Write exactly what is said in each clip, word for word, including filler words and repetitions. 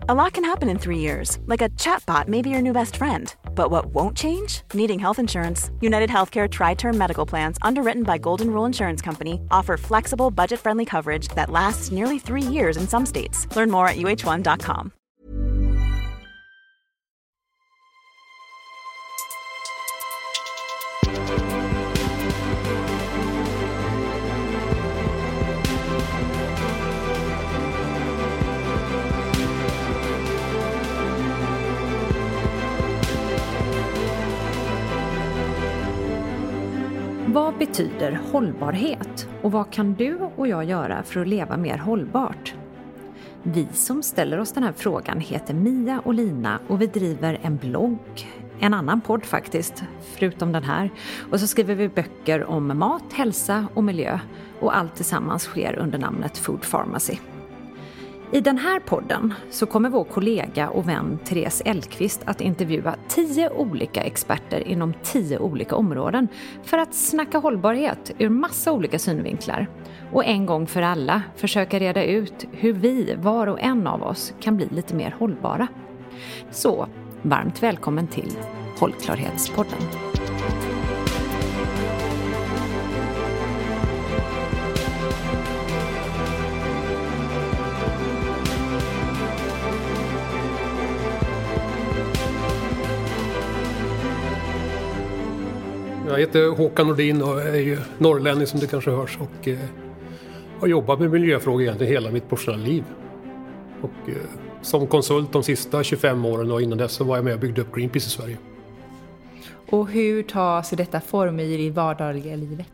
A lot can happen in three years, like a chatbot may be your new best friend. But what won't change? Needing health insurance. United Healthcare Tri-Term Medical Plans, underwritten by Golden Rule Insurance Company, offer flexible, budget-friendly coverage that lasts nearly three years in some states. Learn more at U H one dot com. Vad betyder hållbarhet och vad kan du och jag göra för att leva mer hållbart? Vi som ställer oss den här frågan heter Mia och Lina och vi driver en blogg, en annan podd faktiskt, förutom den här. Och så skriver vi böcker om mat, hälsa och miljö och allt tillsammans sker under namnet Food Pharmacy. I den här podden så kommer vår kollega och vän Therese Elkvist att intervjua tio olika experter inom tio olika områden för att snacka hållbarhet ur massa olika synvinklar. Och en gång för alla försöka reda ut hur vi, var och en av oss, kan bli lite mer hållbara. Så, varmt välkommen till Hållklarhetspodden. Jag heter Håkan Nordin och är ju norrlänning som det kanske hörs och eh, har jobbat med miljöfrågor egentligen hela mitt professionella liv. Och eh, som konsult de sista tjugofem åren och innan dess så var jag med och byggde upp Greenpeace i Sverige. Och hur tar sig detta form i det vardagliga livet?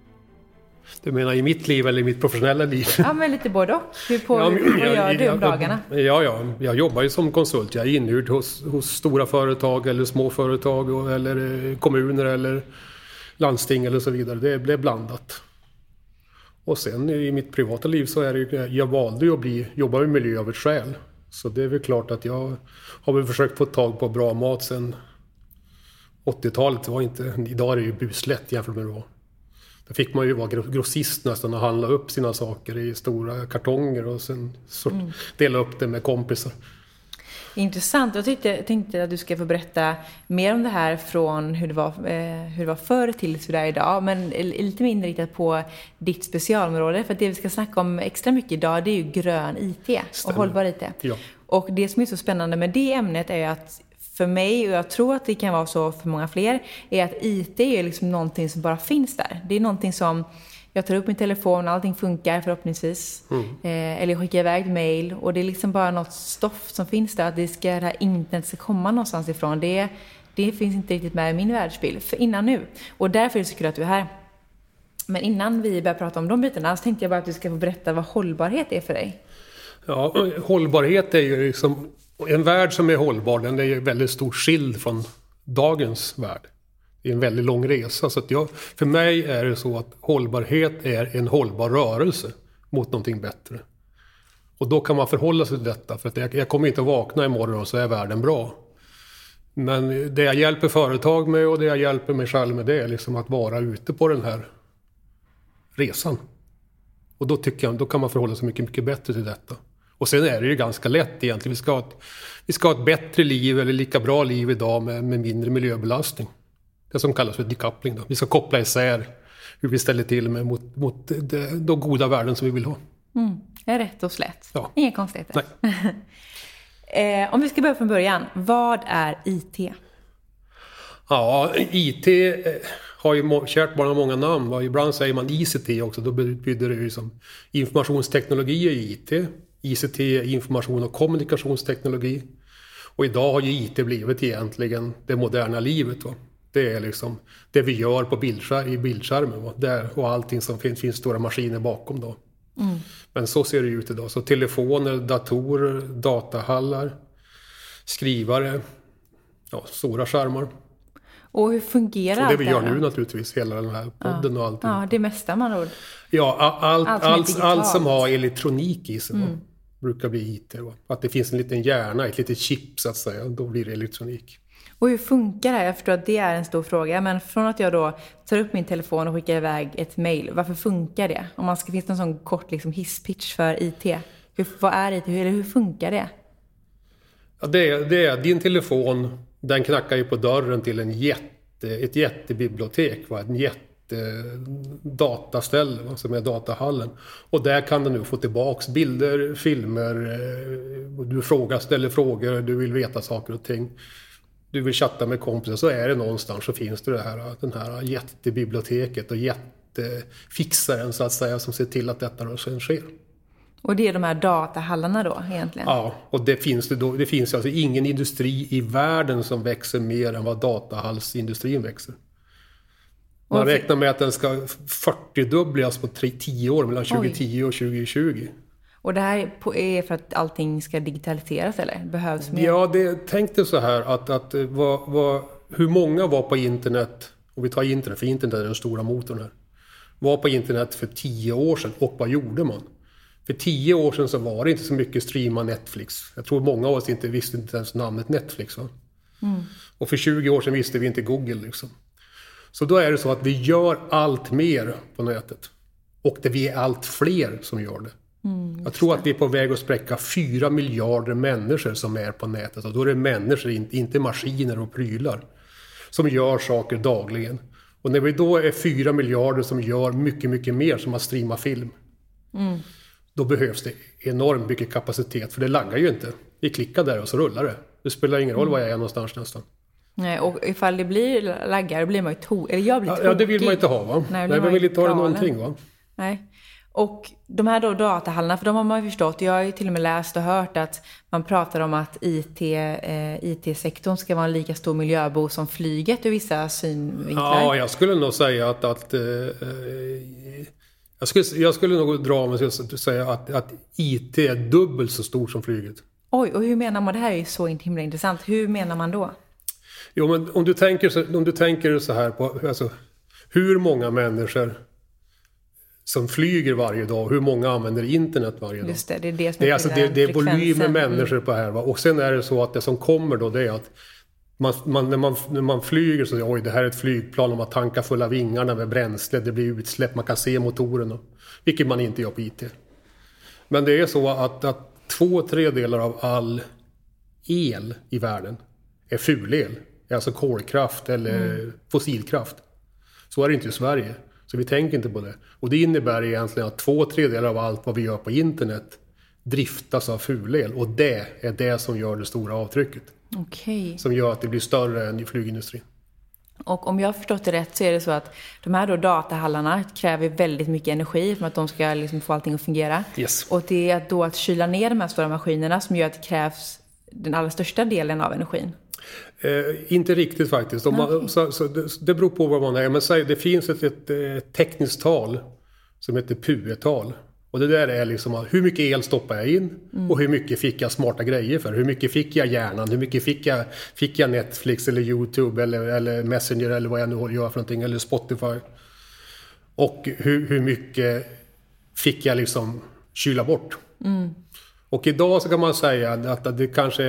Du menar i mitt liv eller i mitt professionella liv? Ja, men lite både och. Hur på, ja, men, vad gör jag, du om dagarna? Ja, ja, jag jobbar ju som konsult. Jag är inhyrd hos, hos stora företag eller små företag eller kommuner eller landsting eller så vidare. Det blev blandat. Och sen i mitt privata liv så är det jag valde ju att bli, jobba med miljö av ett skäl. Så det är väl klart att jag har väl försökt få tag på bra mat sen åttiotalet. Det var inte, idag är det ju buslätt jämfört med då. Där fick man ju vara grossist nästan och handla upp sina saker i stora kartonger och sen mm. dela upp det med kompisar. Intressant. Jag tänkte, tänkte att du ska få berätta mer om det här från hur det var, eh, hur det var förr till hur det är idag. Men lite mer inriktat på ditt specialområde. För att det vi ska snacka om extra mycket idag det är ju grön I T Stämmer. Och hållbar I T. Ja. Och det som är så spännande med det ämnet är att för mig, och jag tror att det kan vara så för många fler, är att I T är liksom någonting som bara finns där. Det är någonting som jag tar upp min telefon, allting funkar förhoppningsvis. Mm. Eh, eller jag skickar iväg mail. Och det är liksom bara något stoff som finns där. Att det ska, det här internet ska komma någonstans ifrån. Det, det finns inte riktigt med i min världsbild för innan nu. Och därför är det så kul att du är här. Men innan vi börjar prata om de bitarna så tänkte jag bara att du ska få berätta vad hållbarhet är för dig. Ja, hållbarhet är ju liksom... En värld som är hållbar, den är ju väldigt stort skild från dagens värld. Det är en väldigt lång resa. Så att jag, för mig är det så att hållbarhet är en hållbar rörelse mot någonting bättre. Och då kan man förhålla sig till detta. För att jag, jag kommer inte att vakna imorgon och så är världen bra. Men det jag hjälper företag med och det jag hjälper mig själv med det är liksom att vara ute på den här resan. Och då tycker jag, då kan man förhålla sig mycket, mycket bättre till detta. Och sen är det ju ganska lätt egentligen. Vi ska ha ett, vi ska ha ett bättre liv eller lika bra liv idag med, med mindre miljöbelastning. Det som kallas för decoupling då. Vi ska koppla isär hur vi ställer till med mot, mot de, de goda värden som vi vill ha. Mm, är rätt och slätt. Ja. Inga konstigheter. Nej. eh, om vi ska börja från början. Vad är I T? Ja, I T har ju kärt barn många namn. Ibland säger man I C T också. Då betyder det ju som informationsteknologi i I T. I C T är information- och kommunikationsteknologi. Och idag har ju I T blivit egentligen det moderna livet. Va? Det är liksom det vi gör på bildskär, i bildskärmen. Va? Där, och allting som finns, finns stora maskiner bakom då. Mm. Men så ser det ut idag. Så telefoner, datorer, datahallar, skrivare, ja, stora skärmar. Och hur fungerar och det vi gör det nu naturligtvis, hela den här podden ja. och allt. Ja, det mesta man ord. Ja, allt, allt, allt, allt, allt som har elektronik i sig mm. brukar bli I T. Va? Att det finns en liten hjärna, ett litet chip så att säga, då blir det elektronik. Och hur funkar det? Jag förstår att det är en stor fråga. Men från att jag då tar upp min telefon och skickar iväg ett mejl, varför funkar det? Om man ska finns någon sån kort liksom hisspitch för I T. Hur, vad är I T? Hur, eller hur funkar det? Ja, det, är, det är din telefon, den knackar ju på dörren till en jätte, ett jättebibliotek, va? En jättedataställe, va? Som är datahallen. Och där kan du nu få tillbaks bilder, filmer, du frågar, ställer frågor, du vill veta saker och ting. Du vill chatta med kompisar, så är det någonstans, så finns det, det här, den här jättebiblioteket och jättefixaren så att säga, som ser till att detta då sen sker. Och det är de här datahallarna då egentligen? Ja, och det finns, det då, det finns alltså ingen industri i världen som växer mer än vad datahallsindustrin växer. Man och räknar med att den ska fyrtiodubblas på tio år, mellan tjugohundratio och tjugohundratjugo. Och det här är för att allting ska digitaliseras, eller? Behövs mer? Ja, det tänkte så här att, att vad, vad, hur många var på internet, och vi tar internet, för internet är den stora motorn här, var på internet för tio år sedan, och vad gjorde man? För tio år sedan så var det inte så mycket streama Netflix. Jag tror många av oss inte visste inte ens namnet Netflix. Va? Mm. Och för tjugo år sedan visste vi inte Google. Liksom. Så då är det så att vi gör allt mer på nätet. Och det vi är allt fler som gör det. Mm, jag tror att vi är på väg att spräcka fyra miljarder människor som är på nätet. Och då är det människor, inte maskiner och prylar, som gör saker dagligen. Och när vi då är fyra miljarder som gör mycket, mycket mer, som att streama film. Mm. Då behövs det enormt mycket kapacitet, för det laggar ju inte. Vi klickar där och så rullar det. Det spelar ingen roll var jag är någonstans nästan. Nej, och ifall det blir laggar, då blir man ju to- eller jag blir ja, tokig. Ja, det vill man inte ha, va? Nej, Nej man vill inte ha det någonting, va? Nej. Och de här då datahallarna, för de har man ju förstått, jag har ju till och med läst och hört att man pratar om att I T, eh, I T-sektorn ska vara en lika stor miljöbo som flyget ur vissa synvinklar. Ja, jag skulle nog säga att, att eh, jag, skulle, jag skulle nog dra mig att säga att, att I T är dubbelt så stort som flyget. Oj, och hur menar man? Det här är ju så himla intressant. Hur menar man då? Jo, men om du tänker så, om du tänker så här på, alltså, hur många människor som flyger varje dag, hur många använder internet varje dag. Just det, det är det som det är, är alltså, det, det är volymer människor på här. Va? Och sen är det så att det som kommer då, det är att man, man, när, man, när man flyger så oj, det här är ett flygplan, och man tankar fulla vingarna med bränsle, det blir utsläpp, man kan se motorerna, vilket man inte gör på I T. Men det är så att, att två tredjedelar av all el i världen är fulel, alltså kolkraft eller mm. fossilkraft. Så är det inte i Sverige. Så vi tänker inte på det. Och det innebär egentligen att två tredjedelar av allt vad vi gör på internet driftas av fulel. Och det är det som gör det stora avtrycket. Okay. Som gör att det blir större än i flygindustrin. Och om jag har förstått det rätt så är det så att de här då datahallarna kräver väldigt mycket energi för att de ska liksom få allting att fungera. Yes. Och det är då att kyla ner de här stora maskinerna som gör att det krävs den allra största delen av energin. Eh, inte riktigt faktiskt. Om man, okay. så, så det, det beror på vad man är. Men säg, det finns ett, ett, ett tekniskt tal som heter P U E-tal. Och det där är liksom hur mycket el stoppar jag in mm. och hur mycket fick jag smarta grejer för. Hur mycket fick jag hjärnan, hur mycket fick jag, fick jag Netflix eller YouTube eller, eller Messenger eller vad jag nu gör för någonting, eller Spotify. Och hur, hur mycket fick jag liksom kyla bort. Mm. Och idag så kan man säga att, att det kanske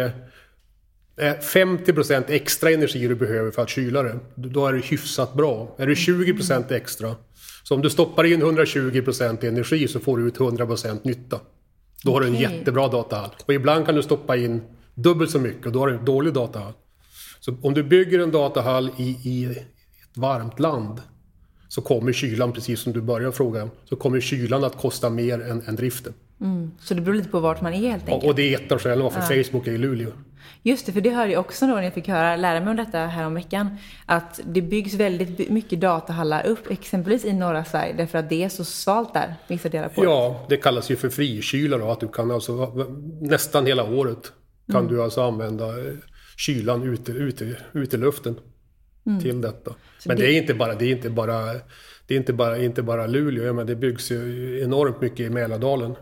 är femtio procent extra energi du behöver för att kyla det. Då är det hyfsat bra. Är det tjugo procent extra, så om du stoppar in hundratjugo procent energi så får du ut hundra procent nytta. Då har du en okay. jättebra datahall. Och ibland kan du stoppa in dubbelt så mycket och då har du en dålig datahall. Så om du bygger en datahall i, i ett varmt land så kommer kylan, precis som du börjar fråga, så kommer kylan att kosta mer än, än driften. Mm. Så det beror lite på vart man är helt enkelt. Och, och det är ett år själva, för ja. Facebook är i Luleå. Just det, för det hörde jag också då när jag fick höra, lära mig om detta här om veckan. Att det byggs väldigt mycket datahallar upp, exempelvis i norra Sverige, därför att det är så svalt där, vissa delar på. Ja, det kallas ju för frikyla då, att du kan alltså nästan hela året kan mm. du alltså använda kylan ute, ute, ute i luften mm. till detta. Så men det... det är inte bara, det är inte bara, det är inte bara, inte bara Luleå, ja, men det byggs ju enormt mycket i Mälardalen.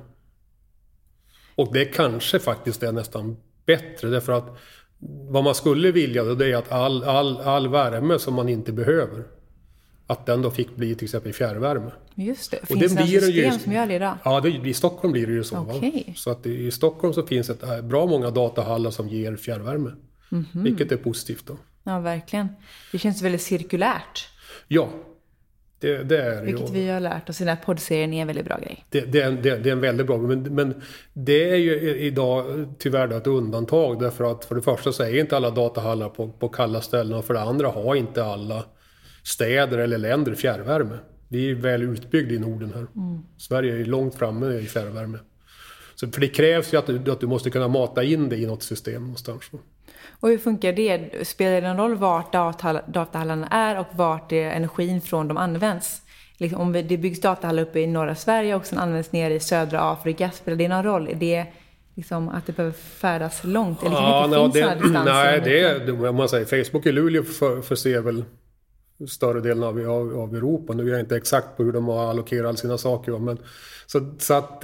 Och det kanske faktiskt är nästan bättre, därför att vad man skulle vilja då, det är att all, all, all värme som man inte behöver, att den då fick bli till exempel fjärrvärme. Just det, och finns det blir system ju, som gör det idag? Ja, det, i Stockholm blir det ju så. Okay. Så att i Stockholm så finns ett bra många datahallar som ger fjärrvärme. Mm-hmm. Vilket är positivt då. Ja, verkligen. Det känns väldigt cirkulärt. Ja. Det, det är Vilket ju, vi har lärt oss i den här poddserien är en väldigt bra grej. Det, det, är, det, det är en väldigt bra grej. Men, men det är ju idag tyvärr ett undantag. Därför att för det första så är inte alla datahallar på, på kalla ställen. Och för det andra har inte alla städer eller länder fjärrvärme. Vi är väl utbyggda i Norden här. Mm. Sverige är långt framme i fjärrvärme. Så för det krävs ju att du, att du måste kunna mata in det i något system någonstans. Och hur funkar det? Spelar det någon roll vart datahallarna är och vart det energin från dem används? Liksom om det byggs datahallar uppe i norra Sverige och sen används ner i södra Afrika, spelar det någon roll? Är det liksom att det behöver färdas långt? Eller ja, inte no, finns det, distanser? nej, det är, om man säger, Facebook i Luleå för, förser väl större delen av, av, av Europa. Nu är jag inte exakt på hur de har allokerat all sina saker. Men, så, så att eh,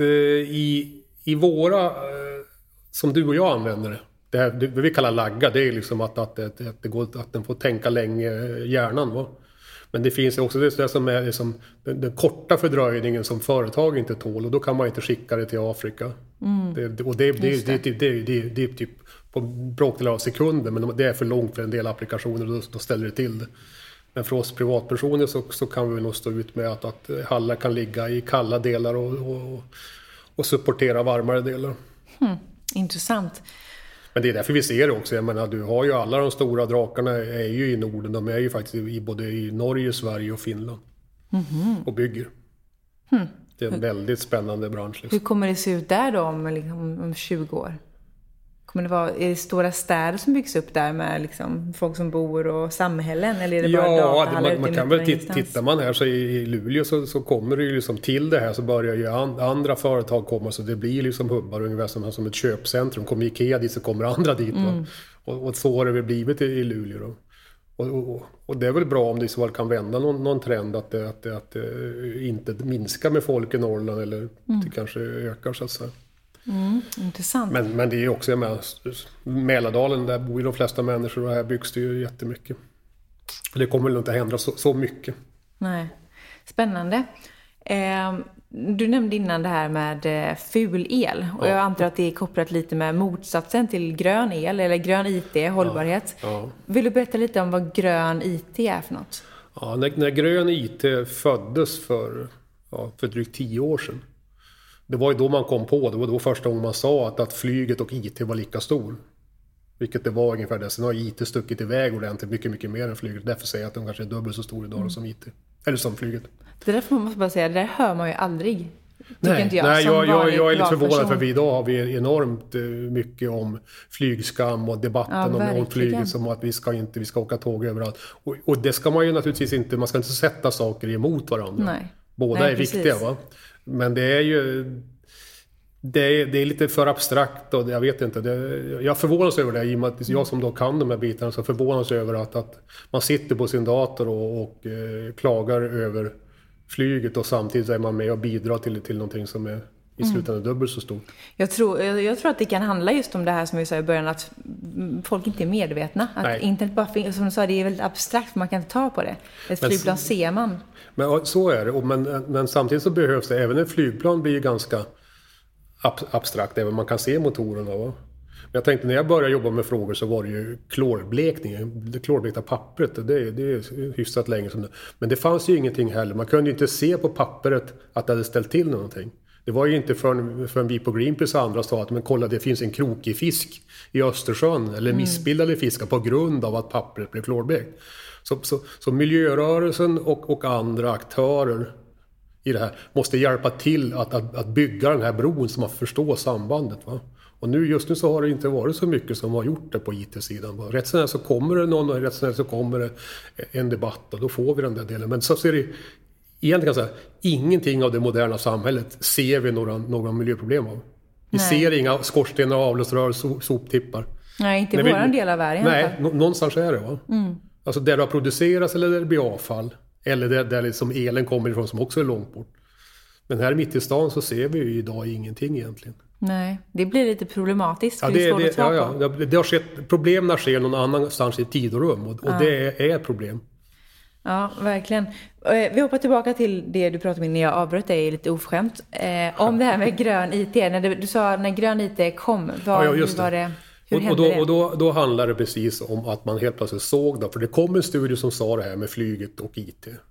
i, i våra, eh, som du och jag använder det, det, här, det vi kallar lagga, det är liksom att, att, att, att, det går, att den får tänka länge hjärnan. Va? Men det finns också det, det som är liksom, den, den korta fördröjningen som företag inte tål, och då kan man inte skicka det till Afrika. Mm. Det, och det, det, det, det, det, det, det är typ på bråkdelar av sekunder, men det är för långt för en del applikationer, och då, då ställer det till det. Men för oss privatpersoner så, så kan vi nog stå ut med att, att hallar kan ligga i kalla delar och, och, och supportera varmare delar. Hmm, intressant. Men det är därför vi ser det också. Jag menar, du har ju alla de stora drakarna är ju i Norden. De är ju faktiskt i både i Norge, Sverige och Finland. Mm-hmm. Och bygger. Hmm. Det är en väldigt spännande bransch. Liksom. Hur kommer det se ut där då om, liksom, om tjugo år? Kommer det vara, är det stora städer som byggs upp där med liksom folk som bor och samhällen? Eller är det bara ja, det, man, man kan väl titta, tittar man här så i, i Luleå så, så kommer det ju liksom till det här, så börjar ju an, andra företag komma, så det blir liksom hubbar ungefär som, som ett köpcentrum. Kommer Ikea dit så kommer andra dit. Mm. Och, och så har det väl blivit i, i Luleå då. Och, och, och det är väl bra om det så väl kan vända någon, någon trend att det, att, det, att det inte minskar med folk i Norrland, eller mm. det kanske ökar så att säga. Mm, intressant. Men, men det är också med Mälardalen, där bor ju de flesta människor, och här byggs det ju jättemycket. Det kommer väl inte att hända så, så mycket. Nej. Spännande. Eh, du nämnde innan det här med eh, ful el. Och ja. Jag antar att det är kopplat lite med motsatsen till grön el, eller grön I T, hållbarhet. Ja. Ja. Vill du berätta lite om vad grön I T är för något? Ja, när, när grön I T föddes för, ja, för drygt tio år sedan. Det var ju då man kom på, det var då första gången man sa att, att flyget och I T var lika stor. Vilket det var ungefär det. Sen har I T stuckit iväg ordentligt mycket, mycket mer än flyget. Därför säger jag att de kanske är dubbelt så stor idag mm. som I T. Eller som flyget. Det där får man måste bara säga, det där hör man ju aldrig. Nej, inte jag, nej jag, jag, jag är lite förvånad person. För vi idag har vi enormt mycket om flygskam och debatten ja, om, om flyget, som att vi ska inte vi ska åka tåg överallt. Och, och det ska man ju naturligtvis inte, man ska inte sätta saker emot varandra. Nej. Båda nej, är precis. Viktiga, va? Men det är ju det är, det är lite för abstrakt, och jag vet inte, det, jag förvånas över det, i och med att jag som då kan de här bitarna så förvånas över att, att man sitter på sin dator och, och eh, klagar över flyget, och samtidigt är man med och bidrar till, till någonting som är i slutändan mm. dubbelt så stort. Jag tror, jag, jag tror att det kan handla just om det här som vi sa i början, att folk inte är medvetna. Att Nej. Internet bara finns, som du sa, det är väldigt abstrakt, för man kan inte ta på det. Ett men, flygplan ser man. Men så är det, och men, men samtidigt så behövs det, även ett flygplan blir ju ganska ab, abstrakt, även man kan se motorerna. Va? Men jag tänkte när jag började jobba med frågor så var det ju klorblekning, det klorblekta pappret, det, det är hyfsat länge som det. Men det fanns ju ingenting heller, man kunde ju inte se på pappret att det hade ställt till någonting. Det var ju inte förrän, förrän vi på Greenpeace och andra sa att men kolla, det finns en krokig fisk i Östersjön, eller mm. missbildade fiskar på grund av att pappret blev klorblekt. Så, så, så miljörörelsen och, och andra aktörer i det här måste hjälpa till att, att, att bygga den här bron som man förstår sambandet. Va? Och nu, just nu så har det inte varit så mycket som har gjort det på I T-sidan. Va? Rätt snart så kommer det någon, och rätt snart så kommer det en debatt, och då får vi den där delen. Men så ser det egentligen så här, ingenting av det moderna samhället ser vi några, några miljöproblem av. Vi nej. Ser inga skorstenar, avloppsrör, so, soptippar. Nej, inte i våran del av världen. Nej, n- någonstans är det, va? Mm. Alltså där det har producerats, eller där det blir avfall. Eller där, där liksom elen kommer ifrån, som också är långt bort. Men här mitt i stan så ser vi ju idag ingenting egentligen. Nej, det blir lite problematiskt. Ja, det, det, ja, ja. Det, det har skett, problemen sker någon annanstans i tid och rum. Och, och ja. Det är, är ett problem. Ja, verkligen. Vi hoppar tillbaka till det du pratade om när jag avbröt dig lite ofskämt. Eh, om det här med grön I T. När du, du sa när grön I T kom, var, ja, just det. Var det, hur och, hände och då, det? Och då, då handlar det precis om att man helt plötsligt såg det. För det kom en studie som sa det här med flyget och I T.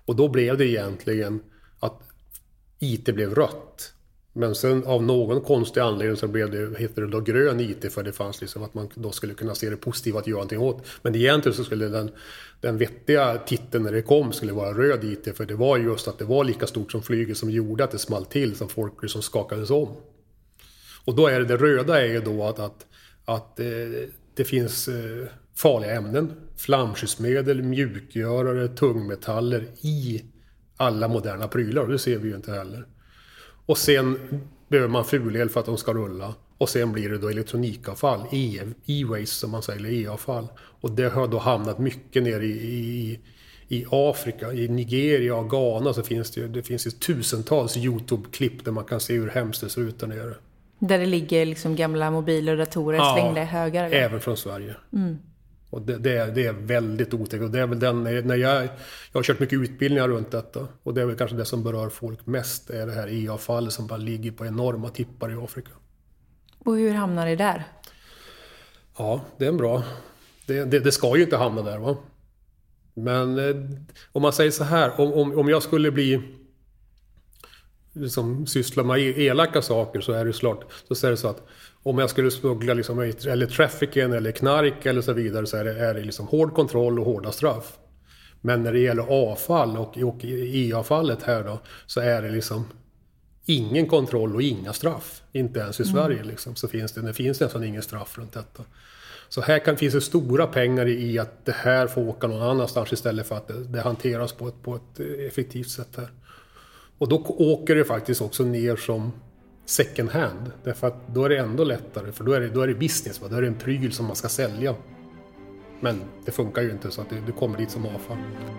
Och då blev det egentligen att I T blev rött. Men sen av någon konstig anledning så blev det, heter det då grön I T, för det fanns liksom att man då skulle kunna se det positiva att göra någonting åt. Men egentligen så skulle den, den vettiga titeln när det kom skulle vara röd I T, för det var just att det var lika stort som flyget som gjorde att det small till, som folk liksom skakades om. Och då är det, det röda är ju då att, att, att eh, det finns eh, farliga ämnen, flamskyddsmedel, mjukgörare, tungmetaller i alla moderna prylar. Det ser vi ju inte heller. Och sen behöver man fulel för att de ska rulla. Och sen blir det då elektronikavfall, e- e-waste som man säger, eller e-avfall. Och det har då hamnat mycket ner i, i, i Afrika, i Nigeria och Ghana så finns det, det finns ju tusentals YouTube-klipp där man kan se hur hemskt det ser ut där nere. Där det ligger liksom gamla mobiler och datorer ja, slängda i högar? Eller? Även från Sverige. Mm. Och det, det, är, det är väldigt otäckt. Och det är väl den, när jag, jag har kört mycket utbildningar runt detta. Och det är väl kanske det som berör folk mest, är det här e-avfallet som bara ligger på enorma tippar i Afrika. Och hur hamnar det där? Ja, det är en bra. Det, det, det ska ju inte hamna där, va? Men eh, om man säger så här, om, om, om jag skulle bli liksom syssla med elaka saker, så är det klart, så är det så att om jag skulle smuggla liksom, eller trafficking eller knark eller så vidare, så är det, är det liksom hård kontroll och hårda straff. Men när det gäller avfall och, och e-avfallet här då, så är det liksom ingen kontroll och inga straff. Inte ens i mm. Sverige liksom, så finns det, det finns nästan ingen straff runt detta. Så här kan, finns det stora pengar i att det här får åka någon annanstans istället för att det, det hanteras på ett, på ett effektivt sätt här. Och då åker det faktiskt också ner som second hand. Därför att då är det ändå lättare. För då är det, då är det business. Va? Då är det en pryl som man ska sälja. Men det funkar ju inte så att det, det kommer dit som avfall.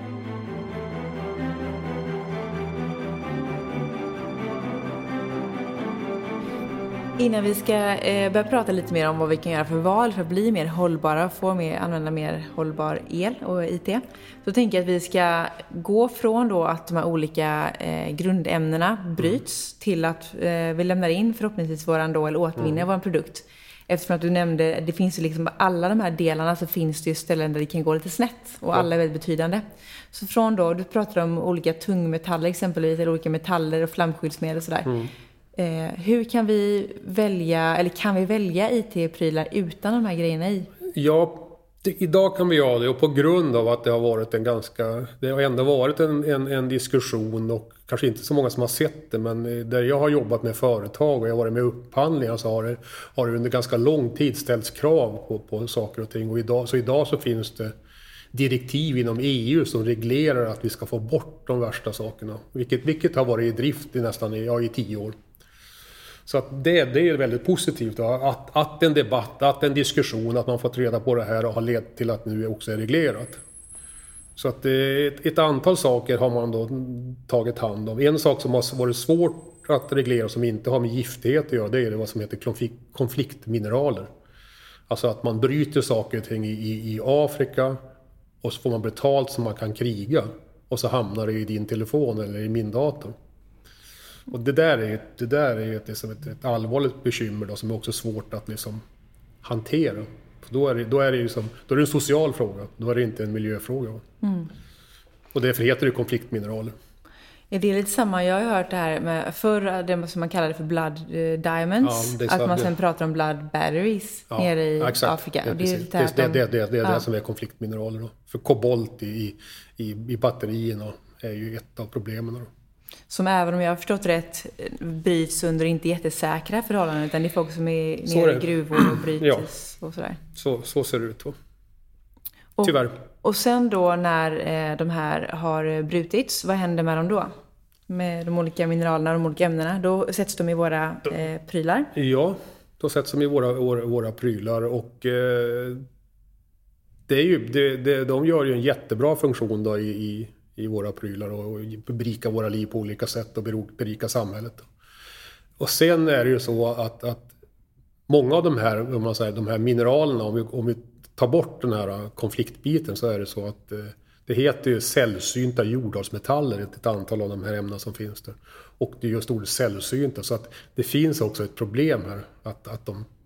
Innan vi ska eh, börja prata lite mer om vad vi kan göra för val för att bli mer hållbara och få mer, använda mer hållbar el och I T, så tänker jag att vi ska gå från då att de här olika eh, grundämnena bryts mm. till att eh, vi lämnar in förhoppningsvis våran då, eller återvinner mm. vår produkt. Eftersom att du nämnde, det finns ju liksom alla de här delarna, så finns det ju ställen där det kan gå lite snett och ja. alla är väldigt betydande. Så från då, du pratar om olika tungmetaller exempelvis, eller olika metaller och flamskyddsmedel och sådär. Mm. Eh, hur kan vi välja, eller kan vi välja I T-prylar utan de här grejerna i? Ja, det, idag kan vi göra det, och på grund av att det har varit en ganska, det har ändå varit en, en, en diskussion, och kanske inte så många som har sett det, men där jag har jobbat med företag och jag har varit med i upphandlingar, så har det, har det under ganska lång tid ställts krav på, på saker och ting. Och idag, så idag så finns det direktiv inom E U som reglerar att vi ska få bort de värsta sakerna, vilket, vilket har varit i drift i nästan ja, i tio år. Så att det, det är väldigt positivt då, att, att en debatt, att en diskussion, att man fått reda på det här och har lett till att nu också är reglerat. Så att ett, ett antal saker har man då tagit hand om. En sak som har varit svårt att reglera, som inte har med giftighet att göra, det är det vad som heter konflikt, konfliktmineraler. Alltså att man bryter saker och ting i, i, i Afrika, och så får man betalt så man kan kriga. Och så hamnar det i din telefon eller i min dator. Och det där är, det där är ett, liksom ett, ett allvarligt bekymmer då, som är också svårt att liksom hantera. För då är det, då är det, liksom, då är det en social fråga, då är det inte en miljöfråga. Mm. Och därför heter det konfliktmineraler. Är det lite samma? Jag har hört det här med förr, det som man kallade för blood diamonds. Ja, att man sen pratar om blood batteries ja, nere i exakt. Afrika. Ja, det, är det, det, det, det, det är ja. det som är konfliktmineraler då. För kobolt i, i, i batterierna är ju ett av problemen då. Som även om jag har förstått rätt bryts under inte jättesäkra förhållanden, utan det är folk som är nere i gruvor och bryts ja. och sådär. Så, så ser det ut då. Tyvärr. Och, och sen då när eh, de här har brutits, vad händer med dem då? Med de olika mineralerna och de olika ämnena. Då sätts de i våra eh, prylar? Ja, då sätts de i våra, våra, våra prylar, och eh, det är ju, det, det, de gör ju en jättebra funktion då i, i i våra prylar och berika våra liv på olika sätt och berika samhället. Och sen är det ju så att, att många av de här, om man säger, de här mineralerna, om vi, om vi tar bort den här konfliktbiten, så är det så att det heter ju sällsynta jordartsmetaller, ett antal av de här ämnena som finns där. Och det är just ordet sällsynta, så att det finns också ett problem här, att, att, de,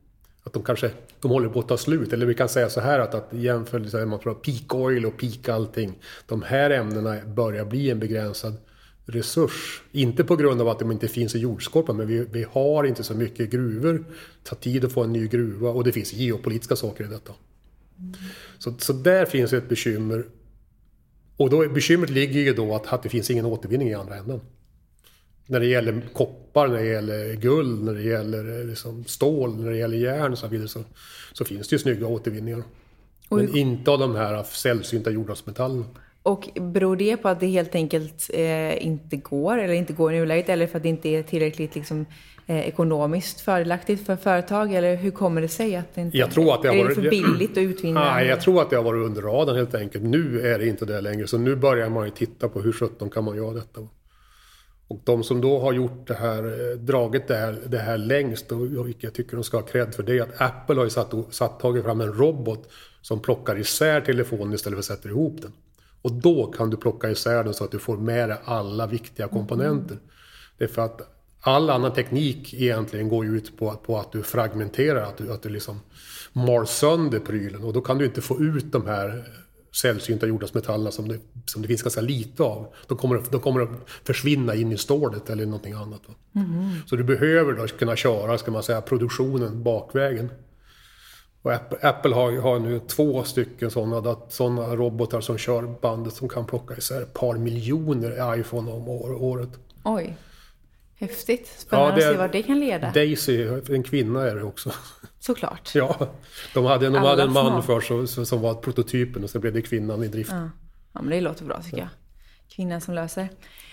Att de kanske de håller på att ta slut. Eller vi kan säga så här att, att jämför man pratar peak oil och peak allting. De här ämnena börjar bli en begränsad resurs. Inte på grund av att de inte finns i jordskorpan, men vi, vi har inte så mycket gruvor. Det tar tid att få en ny gruva och det finns geopolitiska saker i detta. Mm. Så, så där finns ett bekymmer. Och då, bekymret ligger ju då att, att det finns ingen återvinning i andra änden. När det gäller koppar, när det gäller guld, när det gäller liksom stål, när det gäller järn och så vidare så, så finns det ju snygga återvinningar. Men Oj. inte av de här sällsynta jordartsmetallerna. Och beror det på att det helt enkelt eh, inte går eller inte går i nuläget eller för att det inte är tillräckligt liksom, eh, ekonomiskt fördelaktigt för företag eller hur kommer det sig att det inte jag tror att det har är varit, det för billigt att utvinna? Nej, jag tror att det har varit under radarn helt enkelt. Nu är det inte det längre så nu börjar man ju titta på hur sjutton kan man göra detta. Och de som då har gjort det här, dragit det här, det här längst och vilket jag tycker de ska ha cred för det är att Apple har ju satt, satt tagit fram en robot som plockar isär telefonen istället för att sätta ihop den. Och då kan du plocka isär den så att du får med dig alla viktiga komponenter. Mm. Det är för att all annan teknik egentligen går ut på, på att du fragmenterar, att du, att du liksom mal sönder prylen. Och då kan du inte få ut de här sällsynta jordartsmetallerna som det, som det finns ganska lite av. De kommer, de kommer att försvinna in i stålet eller någonting annat. Mm. Så du behöver då kunna köra, ska man säga, produktionen bakvägen. Och Apple, Apple har, har nu två stycken sådana, sådana robotar som kör bandet som kan plocka isär ett par miljoner iPhone om år, året. Oj, häftigt. Spännande ja, att se vad det kan leda. Daisy, en kvinna är det också. Såklart. Ja, de hade, de hade en man för så, som var prototypen och så blev det kvinnan i drift. Ja, ja men det låter bra tycker jag. Kvinnan som löser.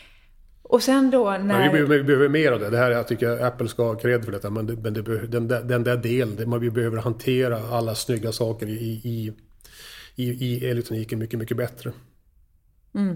Och sen då när... Ja, vi, behöver, vi behöver mer av det. Det här, jag tycker Apple ska ha cred för detta. Men, det, men det, den, där, den där delen, vi behöver hantera alla snygga saker i, i, i, i elektroniken mycket, mycket bättre. Mm.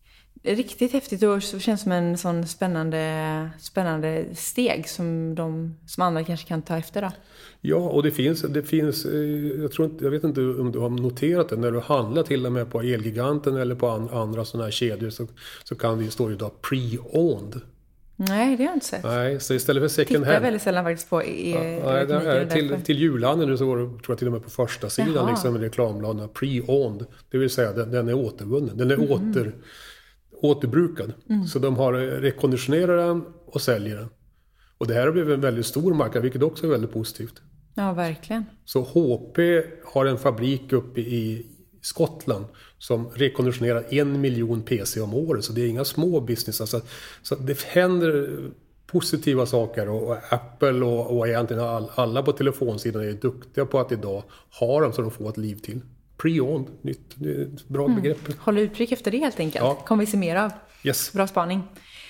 Riktigt häftigt och så känns som en sån spännande, spännande steg som, de, som andra kanske kan ta efter då. Ja, och det finns, det finns jag, tror inte, jag vet inte om du har noterat det, när du handlar till och med på Elgiganten eller på an, andra sådana här kedjor så, så kan det stå ju då pre-owned. Nej, det har jag inte sett. Nej, så istället för second hand. Tittar jag väldigt sällan faktiskt på i, ja, nej, det är, till, till julhandeln nu så var det, tror jag till och med på första sidan Jaha. liksom med reklambladen pre-owned. Det vill säga den, den är återvunnen, den är mm. åter... återbrukad. Mm. Så de har rekonditionerat den och säljer den. Och det här har blivit en väldigt stor marknad, vilket också är väldigt positivt. Ja, verkligen. Så H P har en fabrik uppe i Skottland som rekonditionerar en miljon P C om året. Så det är inga små business. Alltså, så det händer positiva saker och Apple och, och egentligen all, alla på telefonsidan är duktiga på att idag ha dem så de får ett liv till. Pre-owned, nytt, bra mm. begrepp. Håll uttryck efter det helt enkelt. Ja. Kommer vi se mer av. Yes. Bra spaning.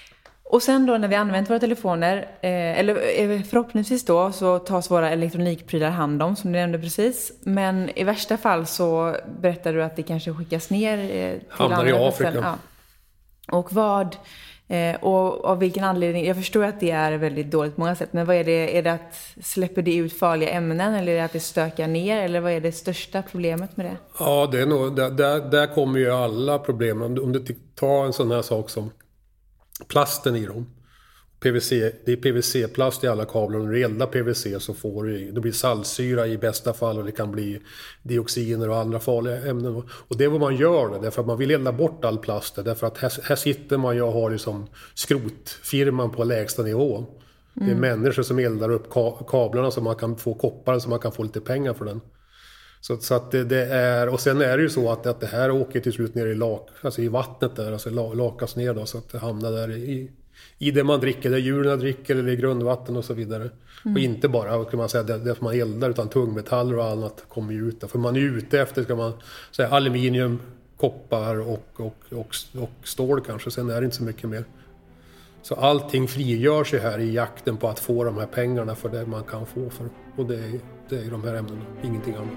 Och sen då när vi använt våra telefoner, eh, eller förhoppningsvis då så tas våra elektronikprylar hand om som du nämnde precis. Men i värsta fall så berättar du att det kanske skickas ner eh, till hamnar andra i Afrika. Ja. Och vad... Eh, och av vilken anledning, jag förstår att det är väldigt dåligt på många sätt, men vad är det, är det att släpper det ut farliga ämnen eller är det att det stökar ner eller vad är det största problemet med det? Ja, det är nog, där, där, där kommer ju alla problem. Om du, om du tar en sån här sak som plasten i dem. P V C, det är P V C-plast i alla kablar. Om du eldar P V C så får du, det blir saltsyra i bästa fall och det kan bli dioxiner och andra farliga ämnen. Och det är vad man gör det, därför att man vill elda bort all plast. Därför att här, här sitter man, jag har liksom skrotfirman på lägsta nivå. Mm. Det är människor som eldar upp ka- kablarna så man kan få koppar så man kan få lite pengar för den. Så, så att det, det är, och sen är det ju så att, att det här åker till slut ner i, lak, alltså i vattnet där, alltså lakas ner då, så att det hamnar där i i det man dricker, där djuren dricker eller i grundvatten och så vidare. Mm. Och inte bara kan man säga det, det som man eldar utan tungmetaller och annat kommer ju ut. För man är ute efter ska man säga aluminium, koppar och, och, och, och stål kanske. Sen är det inte så mycket mer. Så allting frigör sig här i jakten på att få de här pengarna för det man kan få för. Och det är, det är de här ämnena, ingenting annat.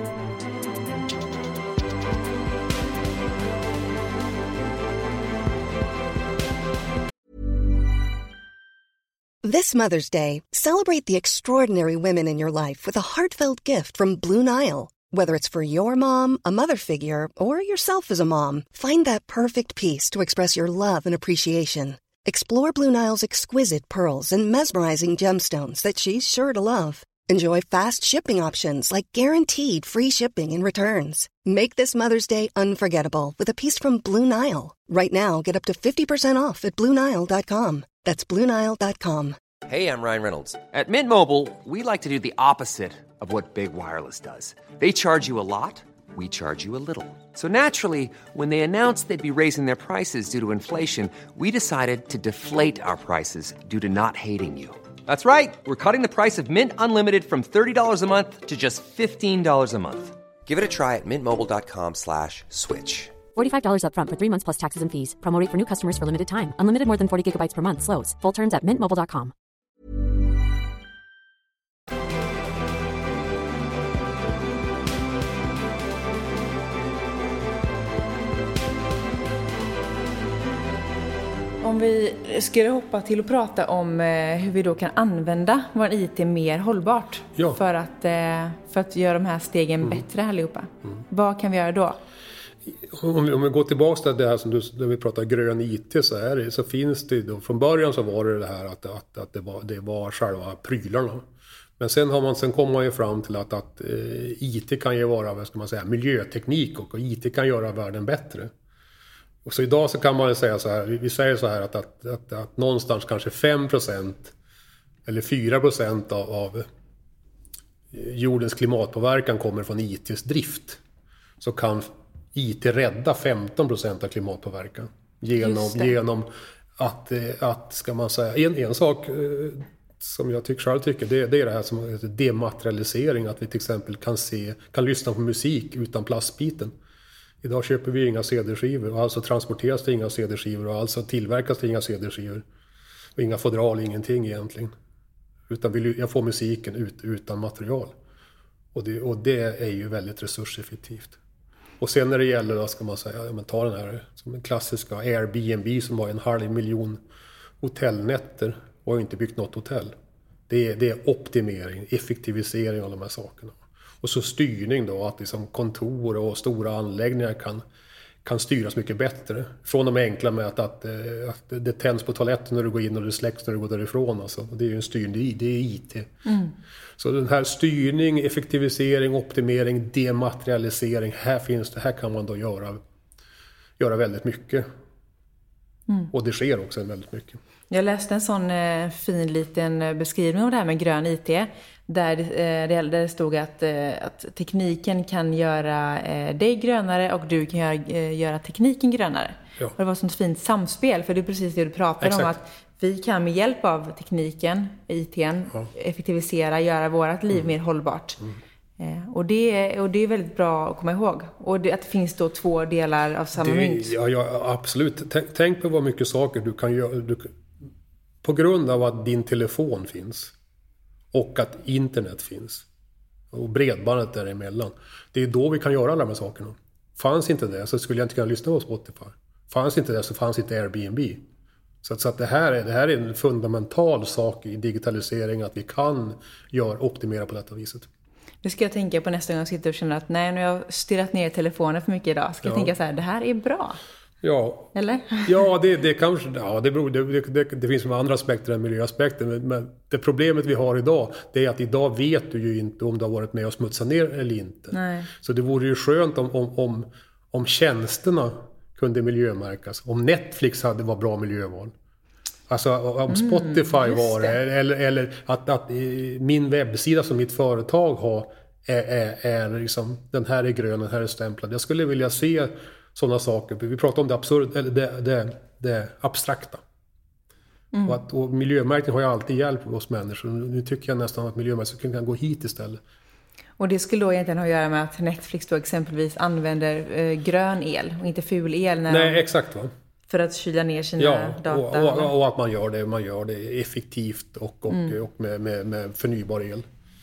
This Mother's Day, celebrate the extraordinary women in your life with a heartfelt gift from Blue Nile. Whether it's for your mom, a mother figure, or yourself as a mom, find that perfect piece to express your love and appreciation. Explore Blue Nile's exquisite pearls and mesmerizing gemstones that she's sure to love. Enjoy fast shipping options like guaranteed free shipping and returns. Make this Mother's Day unforgettable with a piece from Blue Nile. Right now, get up to fifty percent off at blue nile dot com. That's blue nile dot com. Hey, I'm Ryan Reynolds. At Mint Mobile, we like to do the opposite of what Big Wireless does. They charge you a lot, we charge you a little. So naturally, when they announced they'd be raising their prices due to inflation, we decided to deflate our prices due to not hating you. That's right. We're cutting the price of Mint Unlimited from thirty dollars a month to just fifteen dollars a month. Give it a try at mintmobile.com slash switch. forty-five dollars up front for three months plus taxes and fees. Promo rate for new customers for limited time. Unlimited more than forty gigabytes per month. Slows full terms at mint mobile dot com. Om vi skulle hoppa till att prata om eh, hur vi då kan använda vår I T mer hållbart ja. för, att, eh, för att göra de här stegen mm. bättre allihopa. Mm. Vad kan vi göra då? Om vi, om vi går tillbaka till det här som du, när vi pratar grön I T så, är det, så finns det då, från början så var det det här att, att, att det, var, det var själva prylarna. Men sen, har man, sen kommer man ju fram till att, att eh, I T kan ju vara, vad ska man säga, miljöteknik och, och I T kan göra världen bättre. Och så idag så kan man säga så här, vi säger så här att, att, att, att någonstans kanske fem procent eller fyra procent av, av jordens klimatpåverkan kommer från I T:s drift. Så kan I T rädda femton procent av klimatpåverkan genom, genom att, att, ska man säga, en, en sak som jag tycker, själv tycker, det, det är det här som heter dematerialisering, att vi till exempel kan se, kan lyssna på musik utan plastbiten. Idag köper vi inga C D-skivor och alltså transporteras det inga C D-skivor och alltså tillverkas det inga C D-skivor. Och inga fodral, ingenting egentligen. Utan vill jag får musiken ut, utan material. Och det, och det är ju väldigt resurseffektivt. Och sen när det gäller, då ska man säga, men ta den här som en klassiska Airbnb som har en halv miljon hotellnätter och har inte byggt något hotell. Det är, det är optimering, effektivisering av de här sakerna. Och så styrning då, att liksom kontor och stora anläggningar kan, kan styras mycket bättre. Från de enkla med att, att, att det tänds på toaletten när du går in och det släcks när du går därifrån. Alltså. Det är ju en styrning, det är I T. Mm. Så den här styrning, effektivisering, optimering, dematerialisering, här finns det, här kan man då göra, göra väldigt mycket. Mm. Och det sker också väldigt mycket. Jag läste en sån eh, fin liten beskrivning av det här med grön I T. Där eh, det, det stod att, eh, att tekniken kan göra eh, dig grönare och du kan göra, eh, göra tekniken grönare. Ja. Och det var ett sånt fint samspel, för det är precis det du pratar Exakt. om. Att vi kan med hjälp av tekniken, I T:n, ja. effektivisera, göra vårt liv mm. mer hållbart. Mm. Eh, och, det, och det är väldigt bra att komma ihåg. Och det, att det finns då två delar av samma det, mynt. Ja, ja, absolut. Tänk, tänk på vad mycket saker du kan göra. Du, på grund av att din telefon finns och att internet finns och bredbandet däremellan. Det är då vi kan göra alla de här sakerna. Fanns inte det så skulle jag inte kunna lyssna på Spotify. Fanns inte det så fanns inte Airbnb. Så att, så att det, här är, det här är en fundamental sak i digitalisering, att vi kan göra, optimera på detta viset. Det ska jag tänka på nästa gång jag sitter och känner att nej, nu har jag stirrat ner telefonen för mycket idag. Ska jag ja. tänka så här, det här är bra. Ja, eller? Ja, det, det kanske, ja, det, beror, det, det, det finns andra aspekter än miljöaspekter. Men, men det problemet vi har idag, det är att idag vet du ju inte om du har varit med och smutsat ner eller inte. Nej. Så det vore ju skönt om, om, om, om tjänsterna kunde miljömärkas. Om Netflix hade var bra miljöval. Alltså om Spotify mm, var det. Eller, eller att, att min webbsida som mitt företag har är, är, är liksom, den här är grön, den här är stämplad. Jag skulle vilja se sådana saker. Vi pratar om det absurd, eller det, det, det abstrakta. Mm. Och, att, och miljömärkning har ju alltid hjälpt oss människor. Nu tycker jag nästan att miljömärkning kan gå hit istället. Och det skulle då egentligen ha att göra med att Netflix då exempelvis använder eh, grön el och inte ful el när Nej, de, exakt va? För att kyla ner sina ja, data. Och, och, och att man gör det, man gör det effektivt och, och, mm. och med, med, med förnybar el.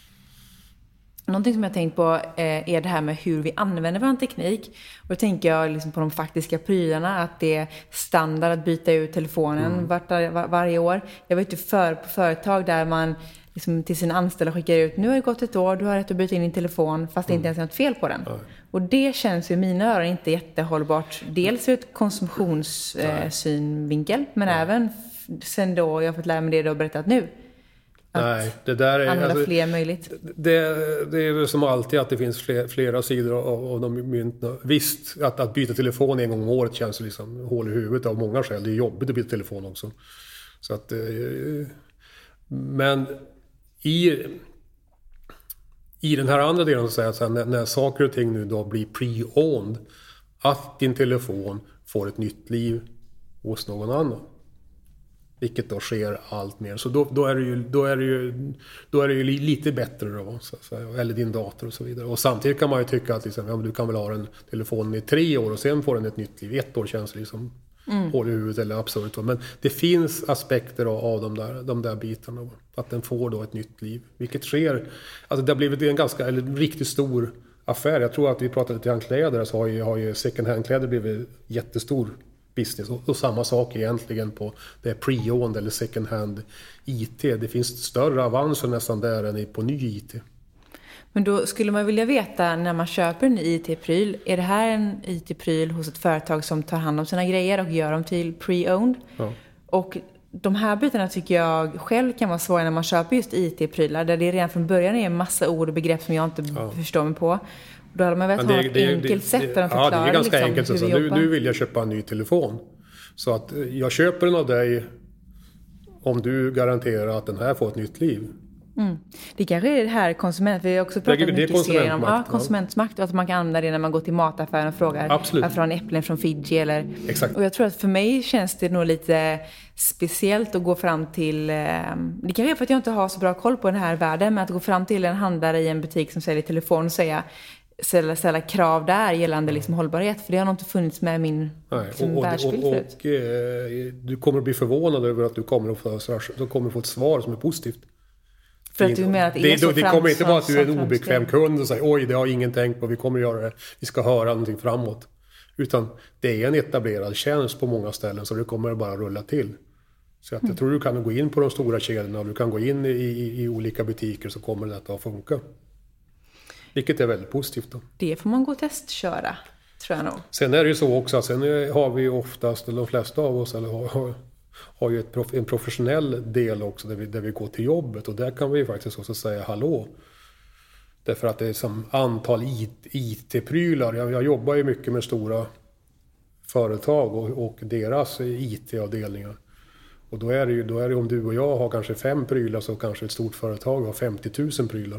Någonting som jag tänkt på eh, är det här med hur vi använder vår teknik. Och då tänker jag liksom på de faktiska prylarna. Att det är standard att byta ut telefonen mm. vart, var, varje år. Jag vet ju för, på företag där man liksom till sina anställda skickar ut. Nu har det gått ett år, du har rätt att byta in din telefon fast det mm. inte ens är något fel på den. Mm. Och det känns ju i mina öron inte jättehållbart. Dels ur ett konsumtionssynvinkel. Eh, men Nej. även sen då jag har fått lära mig det och berättat nu. Nej, det där är... Använda alltså, fler möjligt. Det, det är väl som alltid att det finns fler, flera sidor av, av de myntna. Visst, att, att byta telefon en gång om året känns liksom hål i huvudet av många skäl. Det är jobbigt att byta telefon också. Så att... Men i... I den här andra delen så säger jag när, när saker och ting nu då blir pre-owned, att din telefon får ett nytt liv hos någon annan. Vilket då sker allt mer. Så då, då, är, det ju, då, är, det ju, då är det ju lite bättre då, så att säga. Eller din dator och så vidare. Och samtidigt kan man ju tycka att liksom, ja, men du kan väl ha en telefon i tre år och sen får den ett nytt liv. Ett år känns liksom mm. hål i huvudet eller absurt. Men det finns aspekter av, av de, där, de där bitarna. Att den får då ett nytt liv. Vilket sker, alltså det har blivit en ganska, eller en riktigt stor affär. Jag tror att vi pratade lite om kläder, så har ju, har ju second hand-kläder blivit jättestor business. Och, och samma sak egentligen på det pre-owned eller second hand I T. Det finns större avanser nästan där än på ny I T. Men då skulle man vilja veta när man köper en I T-pryl, är det här en I T-pryl hos ett företag som tar hand om sina grejer och gör dem till pre-owned? Ja. Och de här bitarna tycker jag själv kan vara svåra när man köper just I T-prylar, där det redan från början är en massa ord och begrepp som jag inte ja. förstår mig på. Då hade man väl ha ett enkelt det, sätt där de förklarar. Ja, det är ganska liksom, enkelt. Så nu, nu vill jag köpa en ny telefon. Så att jag köper den av dig om du garanterar att den här får ett nytt liv. Mm. Det kanske är det här konsument. Vi har också pratat det, mycket det serien om ja, konsumentmakt och att man kan använda det när man går till mataffären och frågar Absolut. varför har en äpplen från Fiji eller... Exakt. Och jag tror att för mig känns det nog lite speciellt att gå fram till eh, det kanske är för att jag inte har så bra koll på den här världen, men att gå fram till en handlare i en butik som säljer telefon och säga ställa, ställa krav där gällande liksom hållbarhet, för det har nog inte funnits med min liksom, världsbild förut. Och, och, och eh, du kommer att bli förvånad över att du kommer att få, du kommer att få ett svar som är positivt. För att du menar att det är det, så det kommer inte vara att du är en framsteg. obekväm kund och säger oj, det har ingen tänkt på, vi kommer att göra det, vi ska höra någonting framåt. Utan det är en etablerad tjänst på många ställen, så det kommer bara rulla till. Så att jag mm. tror du kan gå in på de stora kedjorna och du kan gå in i, i, i olika butiker, så kommer det att funka. Vilket är väldigt positivt då. Det får man gå och testköra, tror jag nog. Sen är det ju så också att sen har vi oftast, eller de flesta av oss, eller har, har, har ju ett, en professionell del också där vi, där vi går till jobbet. Och där kan vi ju faktiskt också säga hallå. Därför att det är som antal I T-prylar. Jag, jag jobbar ju mycket med stora företag och, och deras I T-avdelningar. Och då är det ju, då är det om du och jag har kanske fem prylar, så kanske ett stort företag har femtio tusen prylar.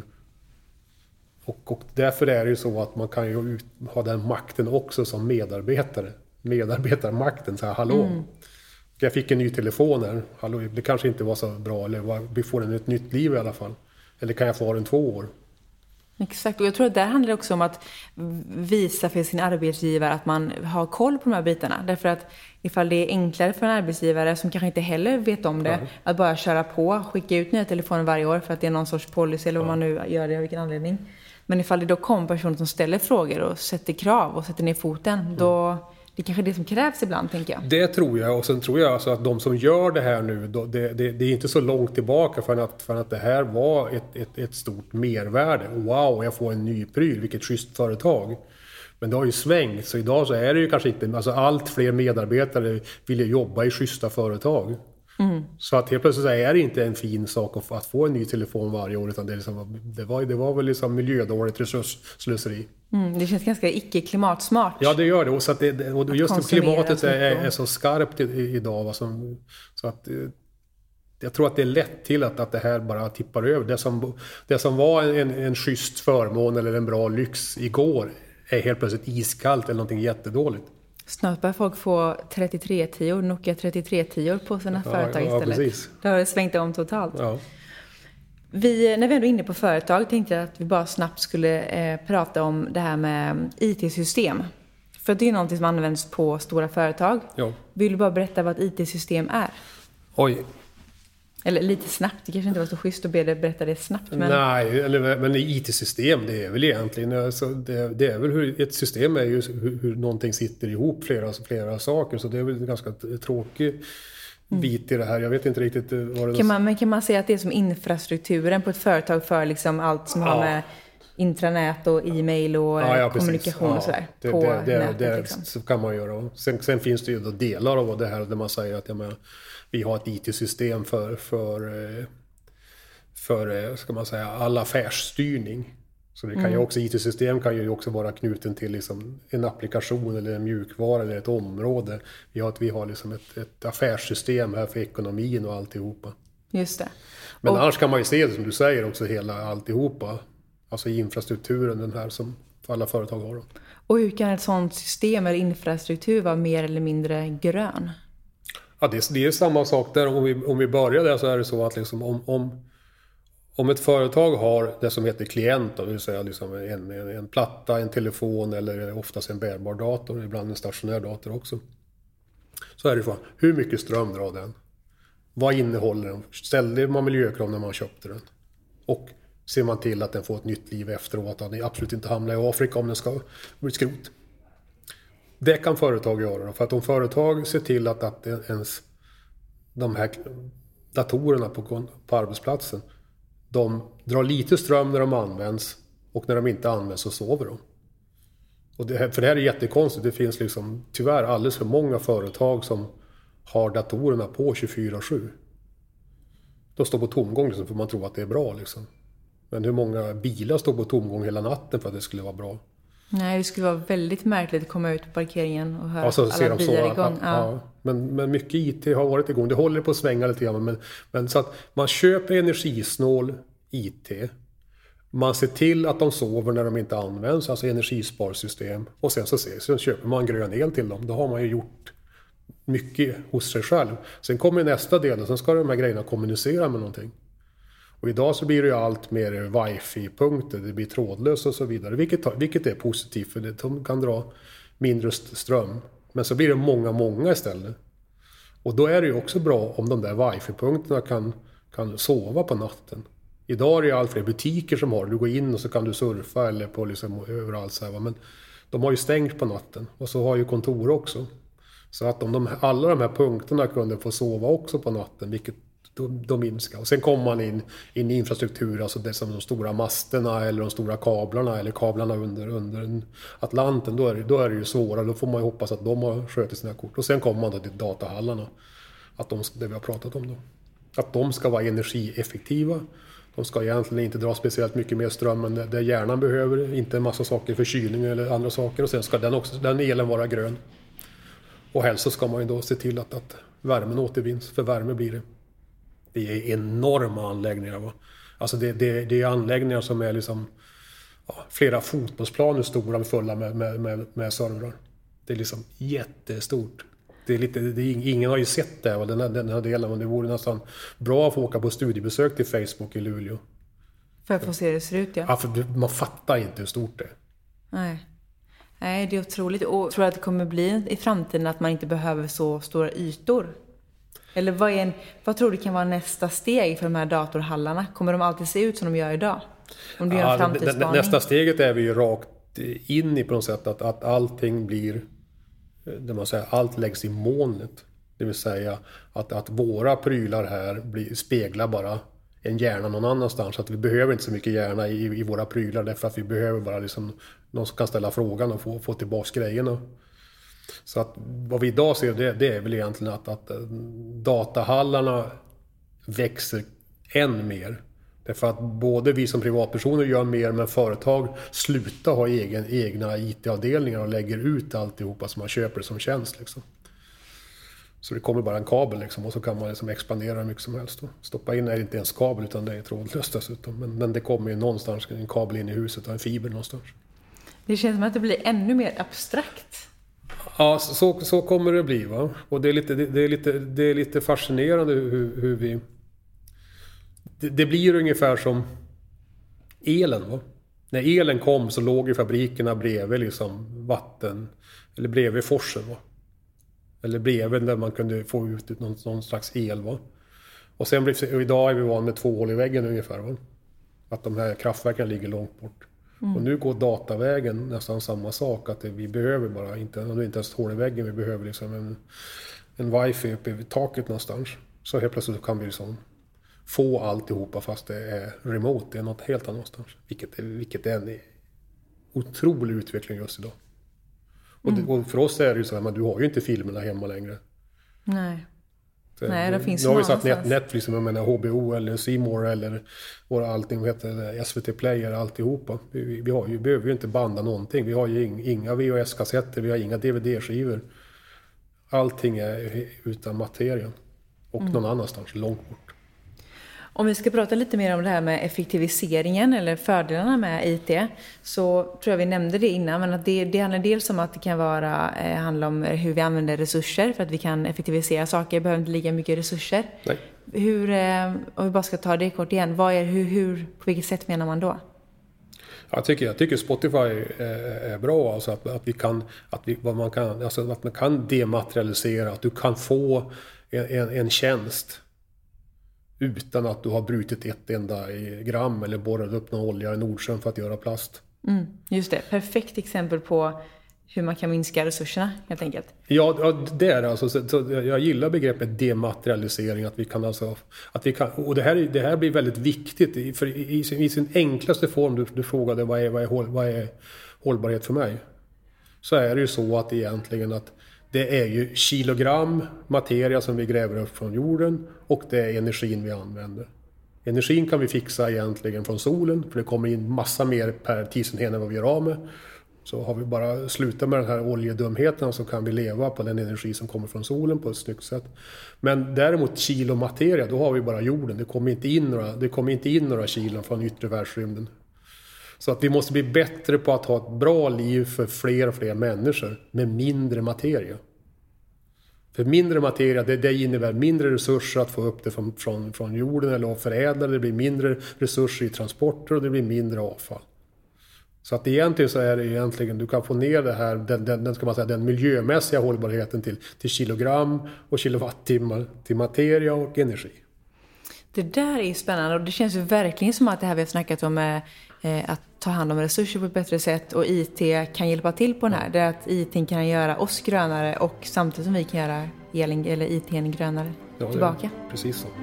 Och, och därför är det ju så att man kan ju ut, ha den makten också som medarbetare. Medarbetarmakten, så här, hallå. Mm. Jag fick en ny telefon här. Hallå, det kanske inte var så bra. Eller vi får den ett nytt liv i alla fall. Eller kan jag få den två år? Exakt, och jag tror att det handlar också om att visa för sin arbetsgivare att man har koll på de här bitarna. Därför att ifall det är enklare för en arbetsgivare som kanske inte heller vet om det, ja. att bara köra på, skicka ut nya telefoner varje år för att det är någon sorts policy eller vad ja. man nu gör det, av vilken anledning. Men ifall det då kommer personer som ställer frågor och sätter krav och sätter ner foten, mm. då det är kanske det som krävs ibland, tänker jag. Det tror jag, och sen tror jag alltså att de som gör det här nu, då, det, det, det är inte så långt tillbaka för att, för att det här var ett, ett, ett stort mervärde. Wow, jag får en ny pryl, vilket schysst företag. Men det har ju svängt, så idag så är det ju kanske inte, alltså allt fler medarbetare vill ju jobba i schyssta företag. Mm. Så att helt plötsligt är det inte en fin sak att, att få en ny telefon varje år, utan det, är liksom, det, var, det var väl liksom miljödåligt resursslöseri. Mm, det känns ganska icke-klimatsmart. Ja, det gör det. Och, så att det, och just att klimatet är, är så skarpt idag. Alltså, så att jag tror att det är lätt till att, att det här bara tippar över. Det som, det som var en, en schysst förmån eller en bra lyx igår är helt plötsligt iskallt eller någonting jättedådåligt. Snart börjar folk få trettiotre tio, Nokia trettiotre tio på sina ja, företag istället. Ja, precis. Det har svängt om totalt. Ja. Vi, när vi ändå är inne på företag, tänkte jag att vi bara snabbt skulle eh, prata om det här med I T-system. För det är någonting som används på stora företag. Ja. Vill du bara berätta vad ett I T-system är? Oj. Eller lite snabbt, det kanske inte var så schysst att be dig berätta det snabbt. Men... Nej, eller, men I T-system, det är väl egentligen, alltså, det, det är väl hur ett system är ju hur, hur någonting sitter ihop, flera, flera saker. Så det är väl en ganska tråkig bit i det här. Jag vet inte riktigt vad det kan man, men kan man säga att det är som infrastrukturen på ett företag för liksom allt som ja. har med intranät och e-mail och ja, ja, kommunikation ja, och sådär det, på det, det, nätet det, liksom. Så kan man göra. Sen, sen finns det ju då delar av det här där man säger att jag menar, vi har ett I T-system för, för, för ska man säga, all affärsstyrning. Så det kan ju också, I T-system kan ju också vara knuten till liksom en applikation eller en mjukvara eller ett område. Vi har, vi har liksom ett, ett affärssystem här för ekonomin och alltihopa. Just det. Men och... annars kan man ju se det som du säger också hela alltihopa. Alltså infrastrukturen, den här som alla företag har. Och hur kan ett sådant system eller infrastruktur vara mer eller mindre grön? Ja, det, det är samma sak där. Om vi, om vi börjar där så är det så att liksom om, om, om ett företag har det som heter klient, det vill säga liksom en, en, en platta, en telefon eller oftast en bärbar dator, ibland en stationär dator också. Så är det så, hur mycket ström drar den? Vad innehåller den? Ställde man miljökrav när man köpte den? Och ser man till att den får ett nytt liv efteråt, att den absolut inte hamnar i Afrika om den ska bli skrot. Det kan företag göra. För att om företag ser till att, att ens de här datorerna på, på arbetsplatsen, de drar lite ström när de används och när de inte används så sover de. Och det, för det här är jättekonstigt. Det finns liksom tyvärr alldeles för många företag som har datorerna på tjugofyra sju. De står på tomgång liksom, för man tror att det är bra. Liksom. Men hur många bilar står på tomgång hela natten för att det skulle vara bra? Nej, det skulle vara väldigt märkligt att komma ut på parkeringen och höra ja, så att ser alla de bilar så, är igång. att, Ja. Ja, men, men mycket I T har varit igång. Det håller på att svänga lite grann. Men, men så att man köper energisnål I T. Man ser till att de sover när de inte används, alltså energisparsystem. Och sen så, ser, så köper man grön el till dem. Då har man ju gjort mycket hos sig själv. Sen kommer nästa del och sen ska de här grejerna kommunicera med någonting. Och idag så blir det ju allt mer wifi-punkter, det blir trådlöst och så vidare. Vilket, vilket är positivt för det, de kan dra mindre ström. Men så blir det många, många istället. Och då är det ju också bra om de där wifi-punkterna kan, kan sova på natten. Idag är det ju allt fler butiker som har, du går in och så kan du surfa eller på liksom överallt så här. Men de har ju stängt på natten och så har ju kontor också. Så att om de, alla de här punkterna kunde få sova också på natten, vilket de, de minskar. Och sen kommer man in, in i infrastruktur, alltså det som de stora masterna eller de stora kablarna eller kablarna under, under Atlanten. Då är, det, då är det ju svårare, då får man ju hoppas att de har skötit sina kort. Och sen kommer man då till datahallarna, att de, det vi har pratat om då. Att de ska vara energieffektiva. De ska egentligen inte dra speciellt mycket mer ström än det hjärnan behöver. Inte en massa saker för kylning eller andra saker. Och sen ska den, också, den elen vara grön. Och helst så ska man ju då se till att, att värmen återvinns. För värme blir det. Det är enorma anläggningar. Va? Alltså det, det, det är anläggningar som är liksom ja, flera fotbollsplaner stora fulla med, med, med, med servrar. Det är liksom jättestort. Det är lite, det är, ingen har ju sett det, va? Den, här, den här delen. Men det vore nästan bra att få åka på studiebesök till Facebook i Luleå. För att få se hur det ser ut, ja. Ja, för man fattar inte hur stort det är. Nej. Nej, det är otroligt. Och tror att det kommer bli i framtiden att man inte behöver så stora ytor? Eller vad, är en, vad tror du kan vara nästa steg för de här datorhallarna? Kommer de alltid se ut som de gör idag? Om du gör en framtidsspaning? Nästa steget är vi ju rakt in i på något sätt att, att allting blir, det man säger, allt läggs i molnet. Det vill säga att, att våra prylar här blir, speglar bara en hjärna någon annanstans. Så att vi behöver inte så mycket hjärna i, i våra prylar därför att vi behöver bara liksom, någon som kan ställa frågan och få, få tillbaka grejerna. Så att vad vi idag ser det, det är väl egentligen att, att datahallarna växer än mer. Därför att både vi som privatpersoner gör mer, men företag slutar ha egen, egna I T-avdelningar och lägger ut alltihopa som man köper som tjänst. Liksom. Så det kommer bara en kabel liksom, och så kan man liksom expandera hur mycket som helst. Då. Stoppa in är det inte ens kabel utan det är trådlöst dessutom. Men, men det kommer ju någonstans en kabel in i huset och en fiber någonstans. Det känns som att det blir ännu mer abstrakt. Ja, så, så kommer det bli. Va? Och det är lite, det är lite, det är lite fascinerande hur, hur vi... Det, det blir ungefär som elen. Va? När elen kom så låg ju fabrikerna bredvid liksom vatten, eller bredvid forsen. Va? Eller bredvid där man kunde få ut någon, någon slags el. Va? Och sen blev, och idag är vi van med två hål i väggen ungefär. Va? Att de här kraftverken ligger långt bort. Mm. Och nu går datavägen nästan samma sak. Att det, vi behöver bara, inte, inte ens hål i väggen, vi behöver liksom en, en wifi uppe i taket någonstans. Så helt plötsligt kan vi liksom få alltihopa fast det är remote, det är något helt annanstans. Vilket är, vilket är en otrolig utveckling just idag. Och, det, och för oss är det ju så här, men du har ju inte filmerna hemma längre. Nej. Nej, det finns nu har vi någonstans. satt Netflix, jag menar H B O eller C More eller våra allting, vad heter S V T Player, alltihopa. Vi, vi, har ju, vi behöver ju inte banda någonting. Vi har ju inga V H S-kassetter, vi har inga D V D-skivor. Allting är utan materien. Och mm. någon annanstans, långt bort. Om vi ska prata lite mer om det här med effektiviseringen eller fördelarna med I T, så tror jag vi nämnde det innan, men att det, det handlar dels om att det kan vara, eh, handla om hur vi använder resurser för att vi kan effektivisera saker, behöver inte lika mycket resurser. Nej. Hur, eh, om vi bara ska ta det kort igen, vad är, hur, hur, på vilket sätt menar man då? Jag tycker, jag tycker Spotify är, är bra, alltså att, att vi kan, att vi, vad man kan, alltså att man kan dematerialisera, att du kan få en, en, en tjänst utan att du har brutit ett enda gram eller borrat upp någon olja i Nordsjön för att göra plast. Mm, just det, perfekt exempel på hur man kan minska resurserna helt enkelt. Ja, ja det är alltså, så, så jag gillar begreppet dematerialisering, att vi kan alltså, att vi kan, och det här, det här blir väldigt viktigt, för i, i, sin, i sin enklaste form, du, du frågade vad är, vad, är, vad är hållbarhet för mig, så är det ju så att egentligen att det är ju kilogram materia som vi gräver upp från jorden, och det är energin vi använder. Energin kan vi fixa egentligen från solen, för det kommer in massa mer per tidsenhet än vad vi gör av med. Så har vi bara slutat med den här oljedumheten, så kan vi leva på den energi som kommer från solen på ett snyggt sätt. Men däremot kilo materia, då har vi bara jorden. Det kommer inte in några, det kommer inte in några kilon från yttre världsrymden. Så att vi måste bli bättre på att ha ett bra liv för fler och fler människor med mindre materia. För mindre materia, det, det innebär mindre resurser att få upp det från, från, från jorden eller att förädla. Det blir mindre resurser i transporter och det blir mindre avfall. Så att egentligen så är det egentligen, du kan få ner det här, den, den, den, ska man säga, den miljömässiga hållbarheten till, till kilogram och kilowattimmar till materia och energi. Det där är spännande, och det känns ju verkligen som att det här vi har snackat om är eh, att ta hand om resurser på ett bättre sätt, och I T kan hjälpa till på den här. Det är att I T kan göra oss grönare, och samtidigt som vi kan göra elen, eller I T grönare ja, tillbaka. Ja, precis så.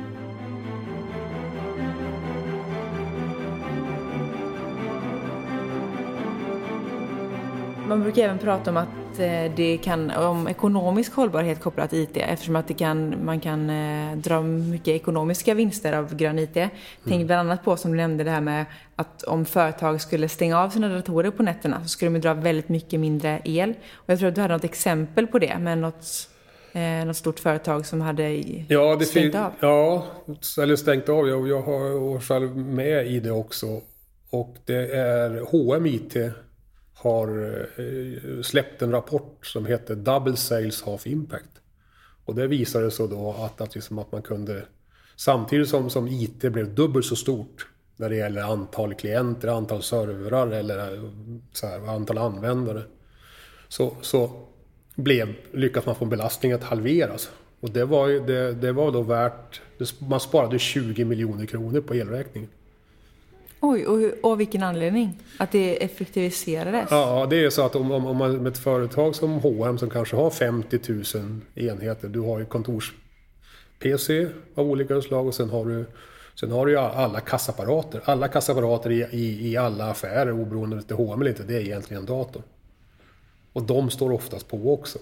Man brukar även prata om att det kan, om ekonomisk hållbarhet kopplat till I T, eftersom att det kan, man kan eh, dra mycket ekonomiska vinster av grön I T. Mm. Tänk bland annat på, som du nämnde, det här med att om företag skulle stänga av sina datorer på nätterna, så skulle de dra väldigt mycket mindre el. Och jag tror att du hade något exempel på det med något, eh, något stort företag som hade ja, det stängt fin- av. Ja, eller stängt av. Jag, jag har själv med i det också. Och det är H och M I T har släppt en rapport som heter Double Sales Half Impact. Och det visade sig då att, att, liksom att man kunde, samtidigt som, som I T blev dubbelt så stort när det gäller antal klienter, antal servrar eller så här, antal användare, så, så blev, lyckas man få belastningen att halveras. Och det var, ju, det, det var då värt, man sparade tjugo miljoner kronor på elräkningen. Oj, och, och vilken anledning? Att det effektiviserades? Ja, det är så att om, om, om man med ett företag som H och M som kanske har femtio tusen enheter, du har ju kontors-P C av olika slag, och sen har du, sen har du ju alla kassaapparater. Alla kassaapparater i, i, i alla affärer, oberoende av det är H och M eller inte, det är egentligen en dator. Och de står oftast på också.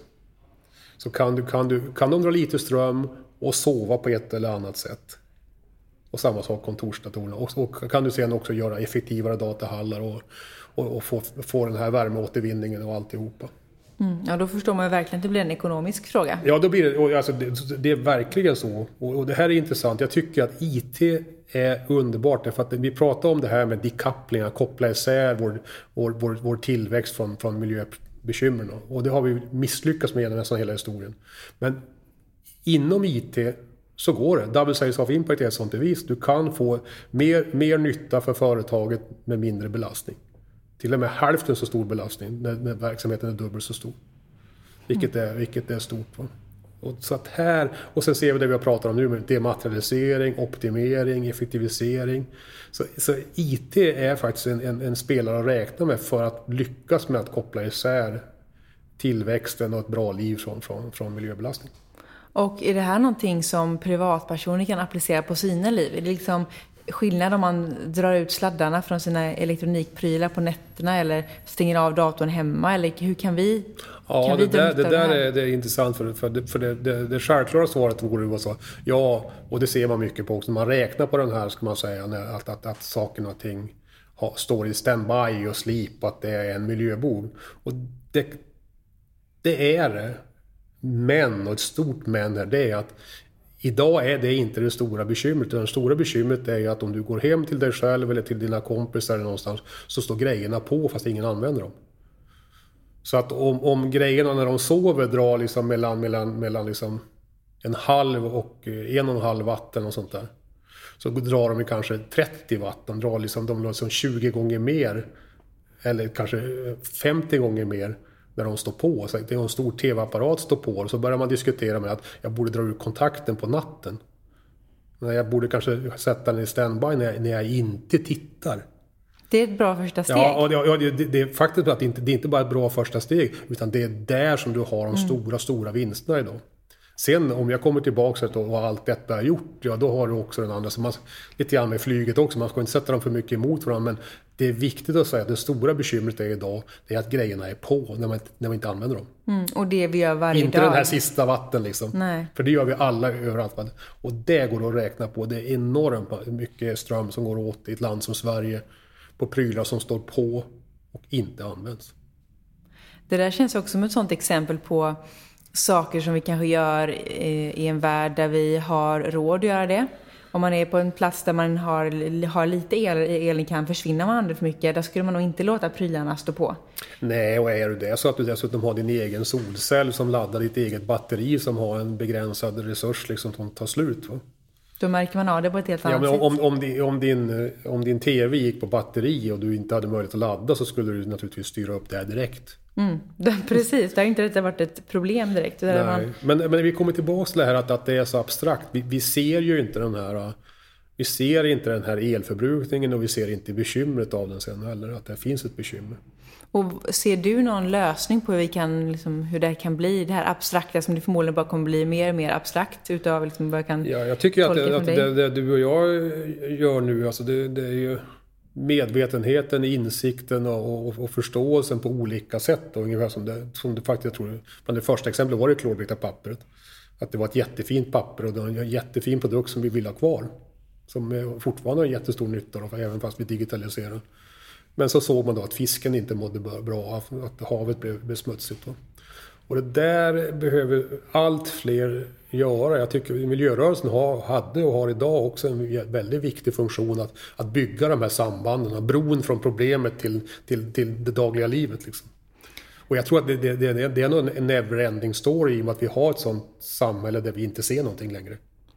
Så kan, du, kan, du, kan de dra lite ström och sova på ett eller annat sätt. Och samma sak kontorsdatorerna. Och, och kan du sedan också göra effektivare datahallar och, och, och få, få den här värmeåtervinningen och alltihopa. Mm, ja, då förstår man ju verkligen att det blir en ekonomisk fråga. Ja, då blir det, och alltså, det, det är verkligen så. Och, och det här är intressant. Jag tycker att I T är underbart. Därför att vi pratar om det här med decoupling, att koppla isär vår, vår, vår, vår tillväxt från, från miljöbekymren. Och det har vi misslyckats med nästan hela historien. Men inom I T så går det. Double Sales of Impact är ett sånt bevis. Du kan få mer, mer nytta för företaget med mindre belastning. Till och med hälften så stor belastning när, när verksamheten är dubbelt så stor. Vilket är, vilket är stort. Va? Och, så att här, och sen ser vi det vi har pratat om nu med dematerialisering, optimering, effektivisering. Så, så I T är faktiskt en, en, en spelare att räkna med för att lyckas med att koppla isär tillväxten och ett bra liv från, från, från miljöbelastning. Och är det här någonting som privatpersoner kan applicera på sina liv? Är det liksom, skillnad om man drar ut sladdarna från sina elektronikprylar på nätterna eller stänger av datorn hemma? Eller hur kan vi Ja, kan det, vi där, det det där är, det är intressant för, för, det, för det, det, det självklara svaret går ju så. Ja, och det ser man mycket på också. Man räknar på den här, ska man säga, när, att, att, att saker och ting ha, står i standby och sleep, att det är en miljöbov. Och det, det är det. Men, och ett stort men här, det är att idag är det inte det stora bekymret. Det stora bekymret är ju att om du går hem till dig själv eller till dina kompisar eller någonstans, så står grejerna på fast ingen använder dem. Så att om, om grejerna när de sover drar liksom mellan, mellan, mellan liksom en halv och en och en halv watt och sånt där, så drar de kanske trettio watt. De drar liksom, de drar liksom tjugo gånger mer eller kanske femtio gånger mer när de står på. Så det är en stor tv-apparat står på, och så börjar man diskutera med att jag borde dra ut kontakten på natten. Jag borde kanske sätta den i standby när jag, när jag inte tittar. Det är ett bra första steg. Ja, och det, ja, det, det är faktiskt att det inte, det är inte bara ett bra första steg, utan det är där som du har de mm. stora, stora vinsterna idag. Sen om jag kommer tillbaka och allt detta är gjort, ja då har du också den andra. Så man, lite grann med flyget också, man ska inte sätta dem för mycket emot varandra, men det är viktigt att säga att det stora bekymret är idag, det är att grejerna är på när man, när man inte använder dem. Mm, och det vi gör varje inte dag. Inte den här sista vatten liksom. Nej. För det gör vi alla överallt. Och det går att räkna på. Det är enormt mycket ström som går åt i ett land som Sverige på prylar som står på och inte används. Det där känns också som ett sånt exempel på saker som vi kanske gör i en värld där vi har råd att göra det. Om man är på en plats där man har, har lite el, elen kan försvinna om man använder för mycket, där skulle man nog inte låta prylarna stå på. Nej, och är det så att du dessutom har din egen solcell som laddar ditt eget batteri som har en begränsad resurs liksom, som tar slut, va? Då märker man av det på ett helt annat ja, men sätt. Om, om, din, om, din, om din tv gick på batteri och du inte hade möjlighet att ladda, så skulle du naturligtvis styra upp det här direkt. Mm, det, precis, det har inte det varit ett problem direkt. Nej, man... men, men vi kommer tillbaka till det här att, att det är så abstrakt. Vi, vi ser ju inte den här vi ser inte den här elförbrukningen, och vi ser inte bekymret av den sen heller, att det finns ett bekymmer. Och ser du någon lösning på hur vi kan, liksom, hur det kan bli det här abstrakta som det förmodligen bara kommer bli mer och mer abstrakt utav liksom, vad jag kan ja, jag tycker att, det, att det, det du och jag gör nu, alltså det, det är ju medvetenheten, insikten och, och, och förståelsen på olika sätt, och ungefär som det, som det faktiskt, jag tror, bland det första exemplet var det klorblekta pappret, att det var ett jättefint papper och det var en jättefin produkt som vi vill ha kvar, som fortfarande har en jättestor nytta då, även fast vi digitaliserar. Men så såg man då att fisken inte mådde bra, att havet blev, blev smutsigt då. Och det där behöver allt fler göra. Jag tycker miljörörelsen har, hade och har idag också en väldigt viktig funktion att, att bygga de här sambanden, bron från problemet till, till, till det dagliga livet liksom. Och jag tror att det, det, det, det är nog en never-ending story i och med att vi har ett sånt samhälle där vi inte ser någonting längre.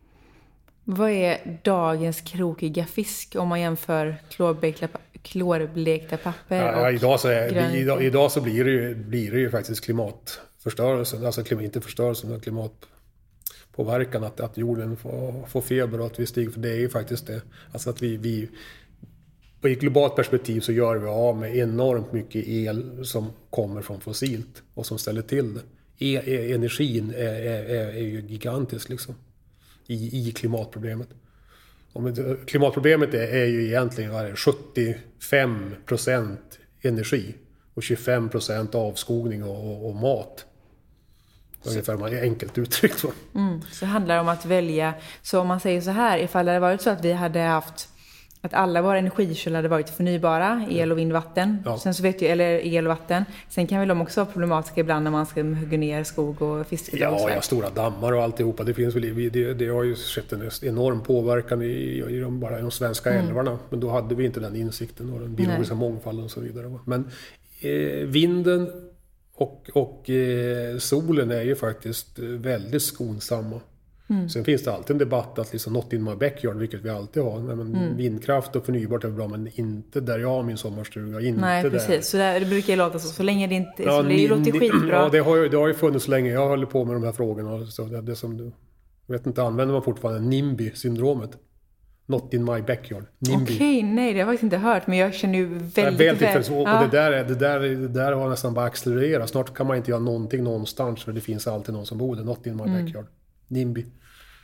Vad är dagens krokiga fisk om man jämför klorblekta, klorblekta papper ja, ja, och idag så, är, grönt... idag, idag så blir, det ju, blir det ju faktiskt klimatförstörelsen, alltså inte förstörelsen utan klimatpåverkan, att, att jorden får, får feber och att vi stiger, för det är ju faktiskt det. Alltså att vi, vi på ett globalt perspektiv så gör vi av med enormt mycket el som kommer från fossilt och som ställer till det. E, e, energin är, är, är ju gigantisk liksom. I, i klimatproblemet. Om klimatproblemet är, är ju egentligen sjuttiofem procent energi och tjugofem procent avskogning och, och, och mat. Ungefär man är enkelt uttryckt. Mm, så handlar det om att välja. Så om man säger så här, ifall det hade varit så att vi hade haft att alla våra energikällor hade varit förnybara, el och vindvatten. Ja. Sen så vet ju, eller el och vatten. Sen kan väl de också vara problematiska ibland när man ska hugga ner skog och fiska. Ja, och så. Ja, stora dammar och alltihopa. Det, finns väl, det, det har ju skett en enorm påverkan i, i, de, bara i de svenska mm. älvarna. Men då hade vi inte den insikten och den biologiska Nej. mångfalden och så vidare. Men eh, vinden och, och eh, solen är ju faktiskt väldigt skonsamma. Mm. Sen finns det alltid en debatt att liksom not in my backyard, vilket vi alltid har. Men mm. vindkraft och förnybart är bra, men inte där jag har min sommarstuga. Inte Nej, precis. Där. Så där, det brukar ju låta så. Så länge det inte... Ja, så det låter skitbra. Ja, det har, ju, det har ju funnits länge. Jag håller på med de här frågorna. Så det, det som du vet inte, använder man fortfarande NIMBY-syndromet. Not in my backyard. NIMBY. Okej, okay, nej, det har jag faktiskt inte hört. Men jag känner ju väldigt... Ja, väldigt väl. Och, ja. och det, där är, det, där, det där har nästan bara accelererat. Snart kan man inte göra någonting någonstans, för det finns alltid någon som bor där. Not in my mm. backyard. NIMBY.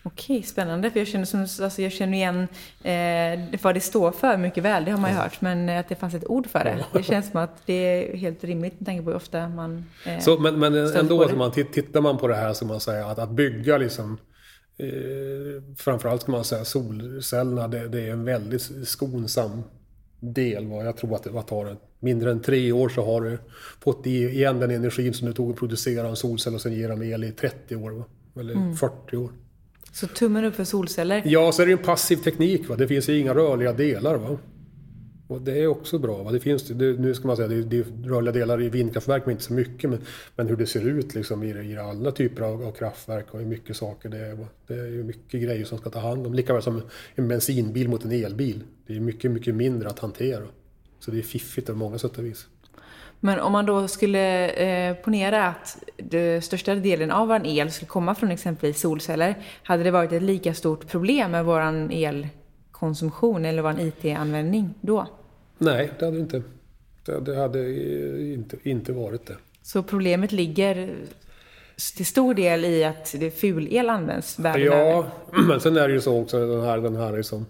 Okej, spännande. För jag känner, som, alltså jag känner igen eh, vad det står för mycket väl. Det har man ju hört. Men att det fanns ett ord för det. Det känns som att det är helt rimligt med tanke på hur ofta man eh, så, Men, men ändå, man tittar man på det här, som man säger, att, att bygga liksom, eh, framförallt ska man säga solcellerna, det, det är en väldigt skonsam del. Va? Jag tror att det var tar mindre än tre år så har du fått igen den energin som du tog att producera en solcell och sen ger dem el i trettio år, va? Eller mm. fyrtio år. Så tummen upp för solceller? Ja, så är det en passiv teknik. Va? Det finns ju inga rörliga delar. Va? Och det är också bra. Va? Det finns, det, nu ska man säga, det, det är rörliga delar i vindkraftverk, men inte så mycket. Men, men hur det ser ut liksom, i, i alla typer av, av kraftverk och i mycket saker. Det är, va? Det är ju mycket grejer som ska ta hand om. Lika väl som en bensinbil mot en elbil. Det är mycket, mycket mindre att hantera. Så det är fiffigt av många sätt och vis. Men om man då skulle eh, ponera att den största delen av vår el skulle komma från exempelvis solceller, hade det varit ett lika stort problem med vår elkonsumtion eller vår I T-användning då? Nej, det hade inte. Det, det hade inte, inte varit det. Så problemet ligger till stor del i att det fulel används världen ja, över? Ja, men sen är det ju så också, den här, den här liksom,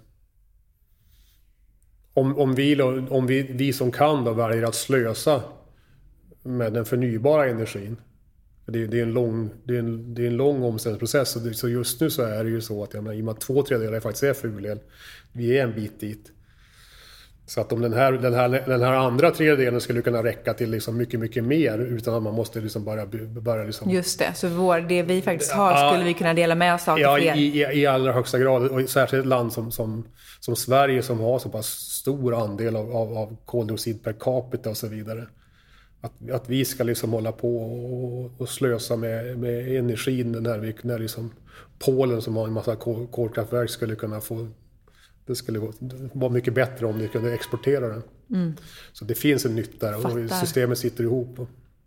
om, om, vi, om vi, vi som kan då väljer att slösa med den förnybara energin. Det är, det är, en, lång, det är, en, det är en lång omställningsprocess. Så just nu så är det ju så att, jag menar, i och med att två tredjedelar faktiskt är fulel, vi är en bit dit. Så att om den här, den här, den här andra tredjedelen skulle kunna räcka till liksom mycket, mycket mer utan att man måste liksom börja... börja liksom... Just det, så vår, det vi faktiskt har skulle vi kunna dela med oss av ja, fler. I, i, i allra högsta grad. Och särskilt ett land som, som, som Sverige som har så pass stor andel av, av, av koldioxid per capita och så vidare. Att, att vi ska liksom hålla på och, och slösa med, med energin när, vi, när liksom Polen som har en massa kol, kolkraftverk skulle kunna få... Det skulle vara mycket bättre om vi kunde exportera den. Mm. Så det finns en nytta där och systemet sitter ihop.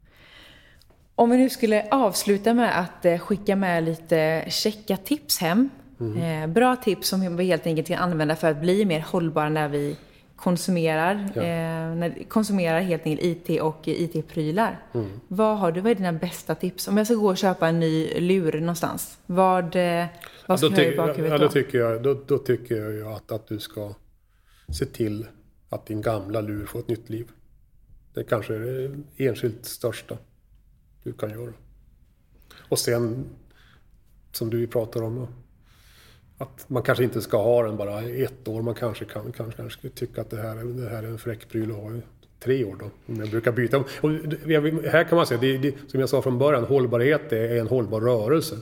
Om vi nu skulle avsluta med att skicka med lite checka tips hem. Mm. Eh, bra tips som vi helt enkelt kan använda för att bli mer hållbara när vi konsumerar. Ja. Eh, när konsumerar helt enkelt I T och I T-prylar. Mm. Vad har du, vad är dina bästa tips? Om jag ska gå och köpa en ny lur någonstans. Vad... Vad ska ja, då, ty- ja, då, tycker jag, då, då tycker jag ju att, att du ska se till att din gamla lur får ett nytt liv. Det kanske är det enskilt största du kan göra. Och sen, som du pratar om, att man kanske inte ska ha den bara ett år. Man kanske kan kanske, kanske tycka att det här, det här är en fräck pryl att ha i tre år då. Jag brukar byta. Och här kan man säga, det, det, som jag sa från början, hållbarhet är en hållbar rörelse.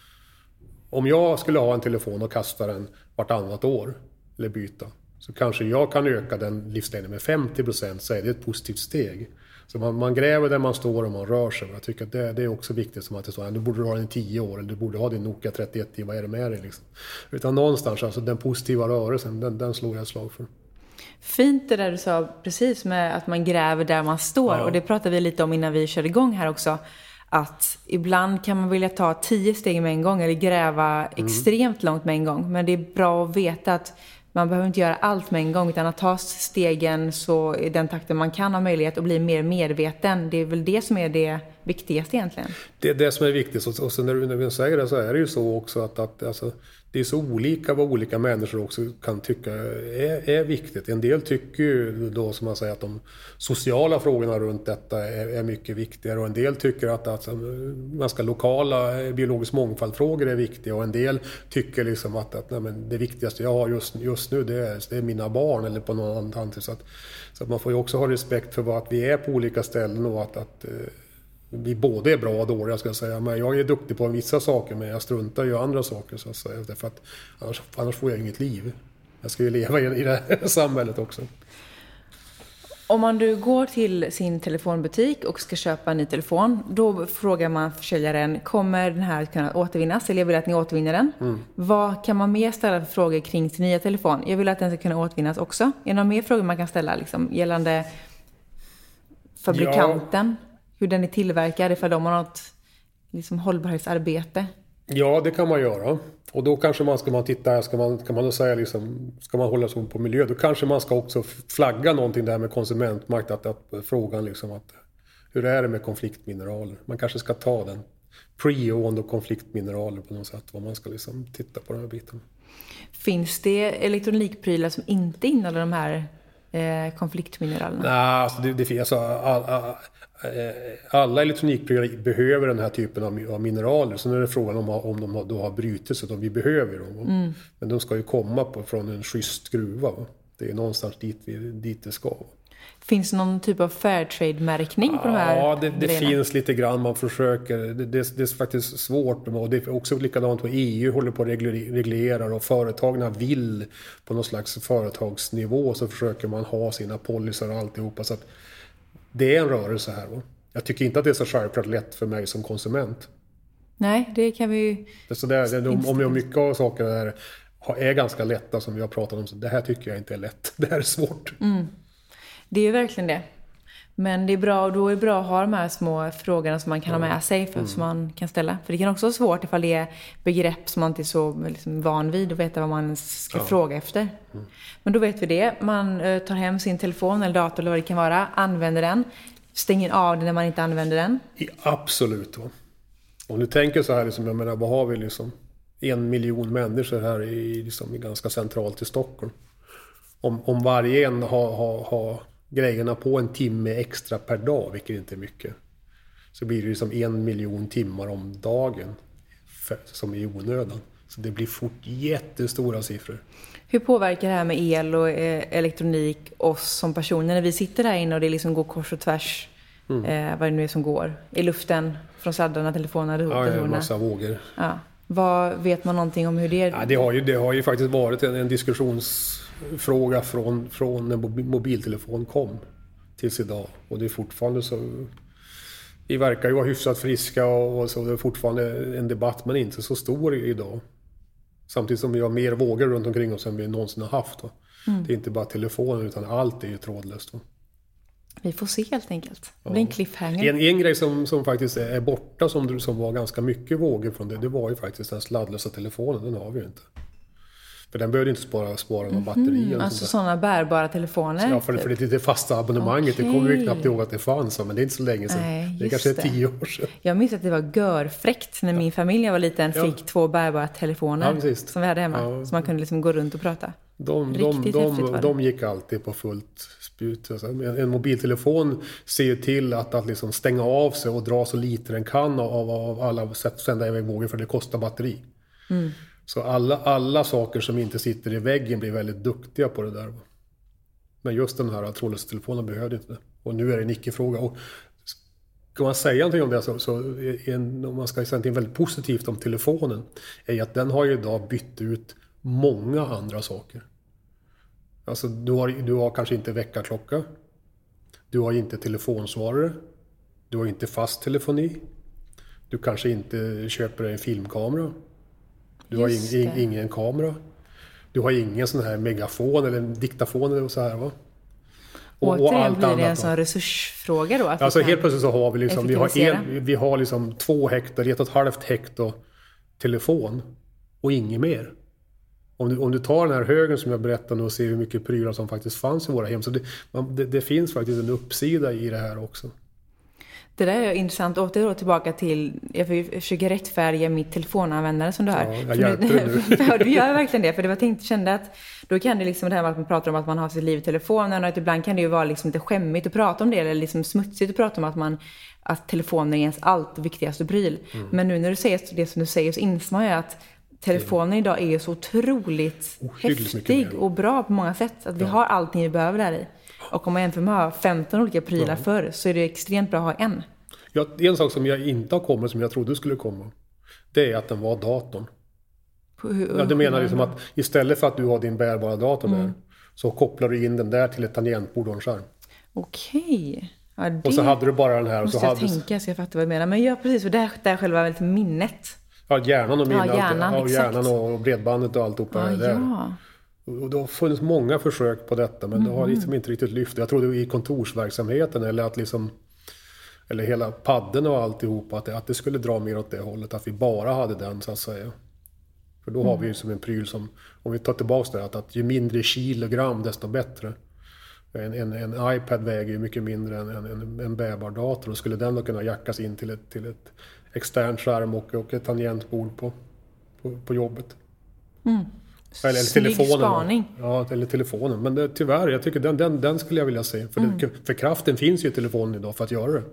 Om jag skulle ha en telefon och kasta den vartannat år eller byta, så kanske jag kan öka den livslängden med femtio procent, så är det ett positivt steg. Så man, man gräver där man står och man rör sig. Jag tycker att det, det är också viktigt, som att det står, du borde ha den i tio år eller du borde ha din Nokia trettioett, vad är det med dig liksom? Utan någonstans, alltså den positiva rörelsen, den, den slår jag ett slag för. Fint det där du sa precis med att man gräver där man står. Ja. Och det pratade vi lite om innan vi körde igång här också. Att ibland kan man vilja ta tio steg med en gång eller gräva mm. extremt långt med en gång. Men det är bra att veta att man behöver inte göra allt med en gång, utan att ta stegen så i den takten man kan ha möjlighet och bli mer medveten. Det är väl det som är det viktigaste egentligen. Det är det som är viktigt. Och sen när du, när du säger det så är det ju så också att, att alltså, det är så olika vad olika människor också kan tycka är, är viktigt. En del tycker ju då, som man säger, att de sociala frågorna runt detta är, är mycket viktigare. Och en del tycker att, att ganska lokala biologisk mångfaldfrågor är viktiga. Och en del tycker liksom att, att nej, men det viktigaste jag har just, just nu det är, det är mina barn eller på någon annan. Så att, så att man får ju också ha respekt för vad, att vi är på olika ställen och att, att vi både är bra och dåliga, ska jag säga. Men jag är duktig på vissa saker, men jag struntar ju i andra saker, så att säga. Därför att annars, annars får jag inget liv. Jag ska ju leva i, i det här samhället också. Om man du går till sin telefonbutik och ska köpa en ny telefon, då frågar man försäljaren, kommer den här kunna återvinnas? Eller jag vill att ni återvinner den. Mm. Vad kan man mer ställa för frågor kring sin nya telefon? Jag vill att den ska kunna återvinnas också. Är det några mer frågor man kan ställa liksom, gällande fabrikanten? Ja. Hur den är tillverkad, ifall de har något liksom, hållbarhetsarbete? Ja, det kan man göra. Och då kanske man ska man titta, ska man, kan man då säga liksom, ska man hålla sig på miljö, då kanske man ska också flagga någonting där med konsumentmakt, att, att frågan liksom att hur är det med konfliktmineraler? Man kanske ska ta den Preon och konfliktmineraler på något sätt. Vad man ska liksom titta på den här biten. Finns det elektronikprylar som inte innehåller de här eh, konfliktmineralerna? Nej, alltså det, det finns alltså, alla, alla elektronikprylar behöver den här typen av, av mineraler. Sen är det frågan om, om de då har brutits, utan vi behöver dem. Mm. Men de ska ju komma på, från en schysst gruva. Va? Det är någonstans dit, vi, dit det ska. Finns det någon typ av Fairtrade-märkning på ja, de här Ja, det, det finns lite grann. Man försöker. Det, det, det är faktiskt svårt. Och det är också likadant vad E U håller på att reglera. Och företagen vill på någon slags företagsnivå så försöker man ha sina policer och alltihopa. Så att det är en rörelse här. Va? Jag tycker inte att det är så självklart lätt för mig som konsument. Nej, det kan vi ju... Det är så där, det, om jag mycket av saker där är ganska lätta som vi har pratat om. Så det här tycker jag inte är lätt. Det här är svårt. Mm. Det är ju verkligen det. Men det är bra, då är det bra att ha de här små frågorna som man kan mm. ha med sig för, mm. som man kan ställa. För det kan också vara svårt ifall det är begrepp som man inte är så liksom van vid och veta vad man ska ja. fråga efter. Mm. Men då vet vi det. Man uh, tar hem sin telefon eller dator eller vad det kan vara, använder den, stänger av den när man inte använder den. I, absolut. Va? Om du tänker så här, liksom, jag menar, vad har vi liksom? En miljon människor här i, liksom, ganska centralt i Stockholm. Om, om varje en har, har, har grejerna på en timme extra per dag, vilket inte är mycket, så blir det liksom en miljon timmar om dagen för, som är onödan. Så det blir fort jättestora siffror. Hur påverkar det här med el och eh, elektronik oss som personer när vi sitter där inne och det liksom går kors och tvärs, mm. eh, vad det nu är som går i luften från sladdarna, telefonerna, ja, det är en massa vågor. Ja. Vad vet man någonting om hur det är? Ja, det, har ju, det har ju faktiskt varit en, en diskussionsfråga från, från när mobiltelefon kom tills idag. Och det är fortfarande så... Vi verkar ju vara hyfsat friska och, och så det är fortfarande en debatt, men inte så stor idag. Samtidigt som vi har mer vågor runt omkring oss än vi någonsin har haft. Mm. Det är inte bara telefonen utan allt är ju trådlöst. Va? Vi får se helt enkelt. Det blir en cliffhanger. En, en grej som, som faktiskt är borta som, som var ganska mycket vågor från det, det var ju faktiskt den sladdlösa telefonen. Den har vi ju inte. För den behövde inte spara, spara någon batteri. Mm, alltså sådana bärbara telefoner? Så ja, för, för det, det fasta abonnemanget, okay. Det kommer vi knappt ihåg att det fanns, men det är inte så länge sedan. Nej, det är kanske det. tio år sedan. Jag minns att det var görfräckt när ja. min familj var liten fick ja. två bärbara telefoner ja, som vi hade hemma. Ja. Så man kunde liksom gå runt och prata. De, de, de, de gick alltid på fullt spjut. Alltså, en mobiltelefon ser ju till att, att liksom stänga av sig och dra så lite den kan av, av alla sätt sända iväg vågor, för det kostar batteri. Mm. Så alla, alla saker som inte sitter i väggen blir väldigt duktiga på det där. Men just den här trådlösa telefonen behövde inte det. Och nu är det en icke-fråga. Och ska man säga någonting om det så, så en, om man ska säga någonting väldigt positivt om telefonen, är att den har ju idag bytt ut många andra saker. Alltså du har, du har kanske inte väckarklocka. Du har inte telefonsvarare. Du har inte fast telefoni. Du kanske inte köper en filmkamera. Du har ing, ingen kamera. Du har ingen sån här megafon eller en diktafon eller så här, va? Och, och allt blir det en sån resursfråga då? Att alltså helt plötsligt så har vi liksom, vi har, en, vi har liksom två hektar, ett och ett halvt hektar telefon och inget mer. Om du, om du tar den här högen som jag berättade och ser hur mycket prylar som faktiskt fanns i våra hem. Så det, man, det, det finns faktiskt en uppsida i det här också. Det där är intressant. Åter då tillbaka till, jag försöker rättfärdiga mitt telefonanvändare som du hör. Ja, jag hjälper dig nu. Ja, du gör verkligen det. För det var tänkt, kände att då kan det liksom det här med att man pratar om att man har sitt liv i telefonen, och att ibland kan det ju vara liksom lite skämmigt att prata om det, eller liksom smutsigt att prata om att man att telefonen är ens allt viktigaste pryl. Mm. Men nu när du säger det som du säger så inser man ju att telefonen idag är ju så otroligt häftig och bra på många sätt. Att vi ja. har allting vi behöver där i. Och om man jämför med att ha femton olika prylar ja. förr, så är det extremt bra att ha en. Ja, en sak som jag inte har kommit som jag trodde skulle komma, det är att den var datorn. Hur, ja, det menar liksom att istället för att du har din bärbara dator mm. där, så kopplar du in den där till ett tangentbord och en skärm. Okej. Ja, och så hade du bara den här. Och måste så jag hade tänka så jag fattar vad jag menar. Men ja, precis. För det är själva väldigt minnet. Ja, hjärnan och minnet. Ja, hjärnan, och, hjärnan och bredbandet och allt ja, där. Ja. Och det har funnits många försök på detta, men mm. det har liksom inte riktigt lyft. Jag trodde i kontorsverksamheten eller att liksom, eller hela padden och alltihopa, att det, att det skulle dra mer åt det hållet, att vi bara hade den så att säga. För då mm. har vi ju som en pryl som, om vi tar tillbaka det, att, att ju mindre kilogram desto bättre. En, en, en iPad väger ju mycket mindre än en, en, en bärbar dator. Och skulle den då kunna jackas in till ett, till ett externt skärm och, och ett tangentbord på, på, på jobbet. Mm. Eller, eller Snygg telefonen. spaning. Ja, eller telefonen. Men det, tyvärr, jag tycker den, den, den skulle jag vilja se. För, mm. det, för kraften finns ju i telefonen idag för att göra det.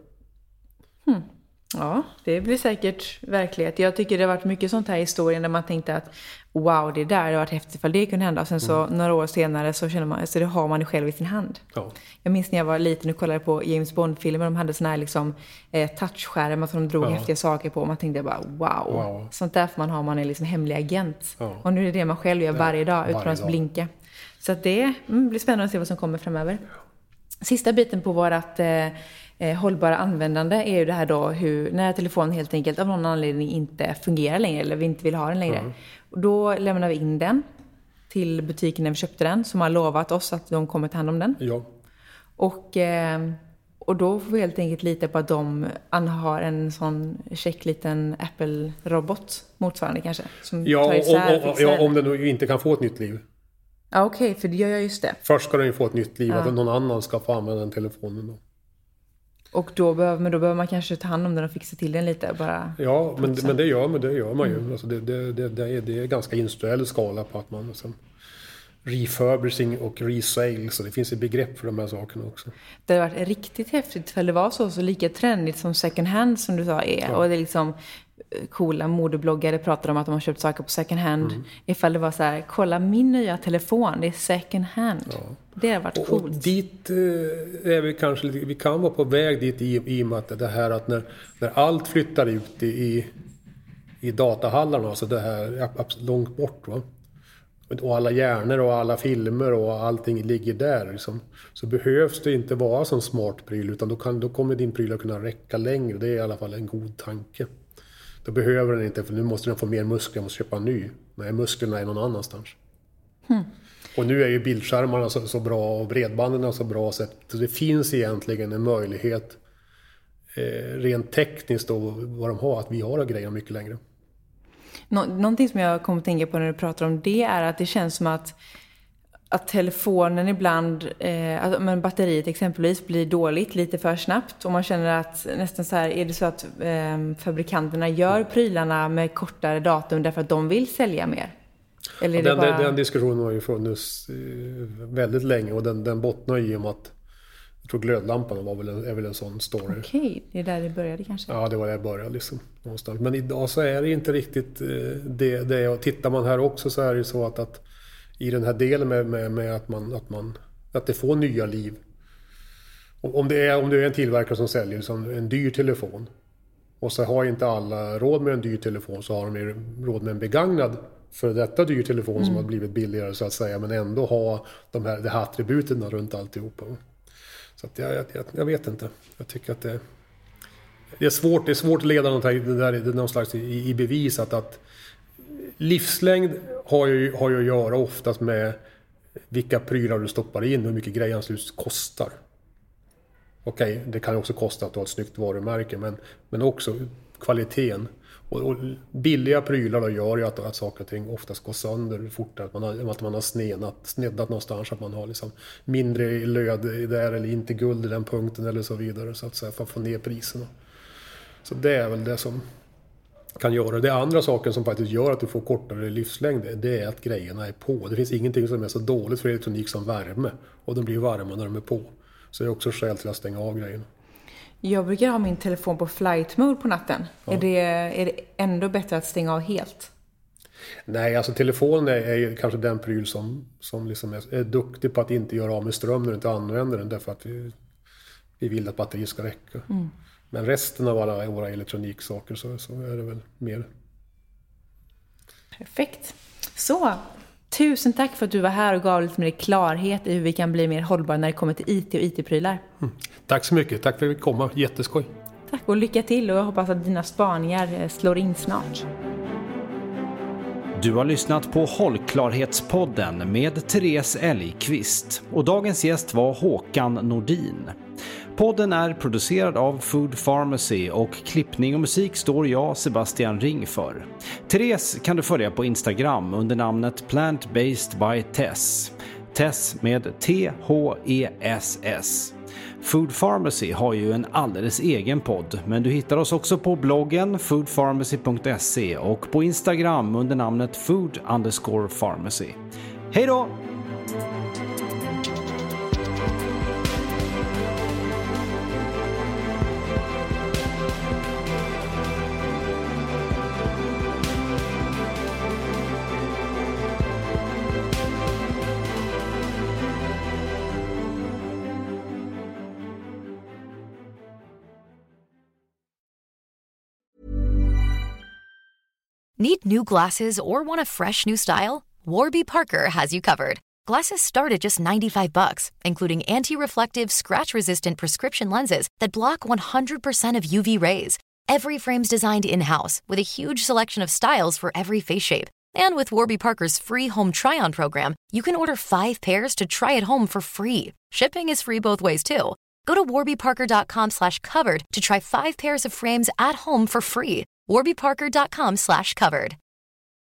Mm. Ja, det blir säkert verklighet. Jag tycker det har varit mycket sånt här i historien där man tänkte att wow, det där det har varit häftigt för det kunde hända. Och sen så mm. några år senare så känner man, så det har man ju själv i sin hand. Ja. Jag minns när jag var liten och kollade på James Bond-filmer. De hade såna här liksom eh, touchskärmar som de drog ja. häftiga saker på. Och man tänkte bara wow. wow. Sånt där får man ha, man är liksom hemlig agent. Ja. Och nu är det det man själv gör varje dag utan att blinka. Så att det mm, blir spännande att se vad som kommer framöver. Sista biten på vårat eh, eh, hållbara användande är ju det här då hur, när telefonen helt enkelt av någon anledning inte fungerar längre eller vi inte vill ha den längre. Mm. Och då lämnar vi in den till butiken när vi köpte den som har lovat oss att de kommer ta hand om den. Ja. Och, eh, och då får vi helt enkelt lita på att de har en sån check liten Apple-robot motsvarande kanske. Som ja, tar isär, om, om, ja, om den nu inte kan få ett nytt liv. Ja, okej, okay, för det gör jag just det. Först ska den ju få ett nytt liv, ja. att någon annan ska få använda den telefonen då. Och då behöver, men då behöver man kanske ta hand om den och fixa till den lite. Bara ja, men, men det gör man, det gör man ju. Mm. Alltså det, det, det, det, är, det är ganska industriell skala på att man liksom, refurbishing och resale, så det finns ett begrepp för de här sakerna också. Det har varit riktigt häftigt för det var så, så lika trendigt som second hand som du sa är. Ja. Och det är liksom coola modebloggare pratar om att de har köpt saker på second hand. Mm. Ifall det var så här, kolla min nya telefon, det är second hand. Ja. Det har varit och, coolt. Och dit eh, är vi kanske lite, vi kan vara på väg dit i, i och med att det här att när, när allt flyttar ut i, i, i datahallarna, alltså det här långt bort va. Och alla hjärnor och alla filmer och allting ligger där liksom, så behövs det inte vara som smart pryl utan då, kan, då kommer din pryl att kunna räcka längre. Det är i alla fall en god tanke. Då behöver den inte, för nu måste den få mer muskler, jag måste köpa en ny. Nej, musklerna är någon annanstans. Hmm. Och nu är ju bildskärmarna så, så bra och bredbanden så bra så det finns egentligen en möjlighet eh, rent tekniskt då, vad de har, att vi har grejer mycket längre. Nå- någonting som jag kommer att tänka på när du pratar om det är att det känns som att att telefonen ibland, eh, alltså, men batteriet exempelvis blir dåligt lite för snabbt och man känner att nästan så här, är det så att eh, fabrikanterna gör prylarna med kortare datum därför att de vill sälja mer? Eller är den, det bara... den diskussionen har ju funnits eh, väldigt länge och den, den bottnar i om att jag tror glödlampan var väl en, är väl en sån story. Okej, okay, det är där det började kanske. Ja, det var där det började liksom, någonstans. Men idag så är det inte riktigt eh, det, det. Och tittar man här också så är det så att, att i den här delen med, med, med att, man, att, man, att det får nya liv. Om det är, om det är en tillverkare som säljer liksom en dyr telefon och så har inte alla råd med en dyr telefon så har de råd med en begagnad för detta dyr telefon mm. som har blivit billigare så att säga men ändå ha de här, de här attributen runt alltihopa. Så att jag, jag, jag vet inte. Jag tycker att det, det är svårt det är svårt att leda något här, det där, det någon slags i, i bevis att, att livslängd har ju, har ju att göra oftast med vilka prylar du stoppar in, hur mycket grejer slut kostar. Okej, okay, det kan också kosta att ha ett snyggt varumärke, men, men också kvaliteten. Och, och billiga prylar då gör ju att, att saker och ting oftast går sönder fortare, att man har, att man har sneddat, sneddat någonstans, att man har liksom mindre löd där eller inte guld i den punkten eller så vidare, så att säga, för att få ner priserna. Så det är väl det som kan göra. Det andra saken som faktiskt gör att du får kortare livslängd, det är att grejerna är på. Det finns ingenting som är så dåligt för elektronik som värme. Och de blir varma när de är på. Så det är också skäl till att stänga av grejerna. Jag brukar ha min telefon på flight mode på natten. Ja. Är, det, är det ändå bättre att stänga av helt? Nej, alltså telefonen är, är kanske den pryl som, som liksom är, är duktig på att inte göra av med ström när du inte använder den. Därför att vi, vi vill att batteriet ska räcka. Mm. Men resten av alla våra elektroniksaker så, så är det väl mer. Perfekt. Så, tusen tack för att du var här och gav lite mer klarhet i hur vi kan bli mer hållbara när det kommer till I T och I T-prylar. Mm. Tack så mycket. Tack för att vi komma. Jätteskoj. Tack och lycka till och jag hoppas att dina spaningar slår in snart. Du har lyssnat på Hållklarhetspodden med Therese Elgqvist och dagens gäst var Håkan Nordin. Podden är producerad av Food Pharmacy och klippning och musik står jag, Sebastian Ring, för. Therese kan du följa på Instagram under namnet Plant Based by Tess. Tess med T H E S S. Food Pharmacy har ju en alldeles egen podd, men du hittar oss också på bloggen food pharmacy punkt se och på Instagram under namnet food underscore pharmacy. Hej då! Need new glasses or want a fresh new style? Warby Parker has you covered. Glasses start at just ninety-five bucks, including anti-reflective, scratch-resistant prescription lenses that block one hundred percent of U V rays. Every frame's designed in-house with a huge selection of styles for every face shape. And with Warby Parker's free home try-on program, you can order five pairs to try at home for free. Shipping is free both ways, too. Go to warbyparker.com slash covered to try five pairs of frames at home for free. warbyparker.com slash covered.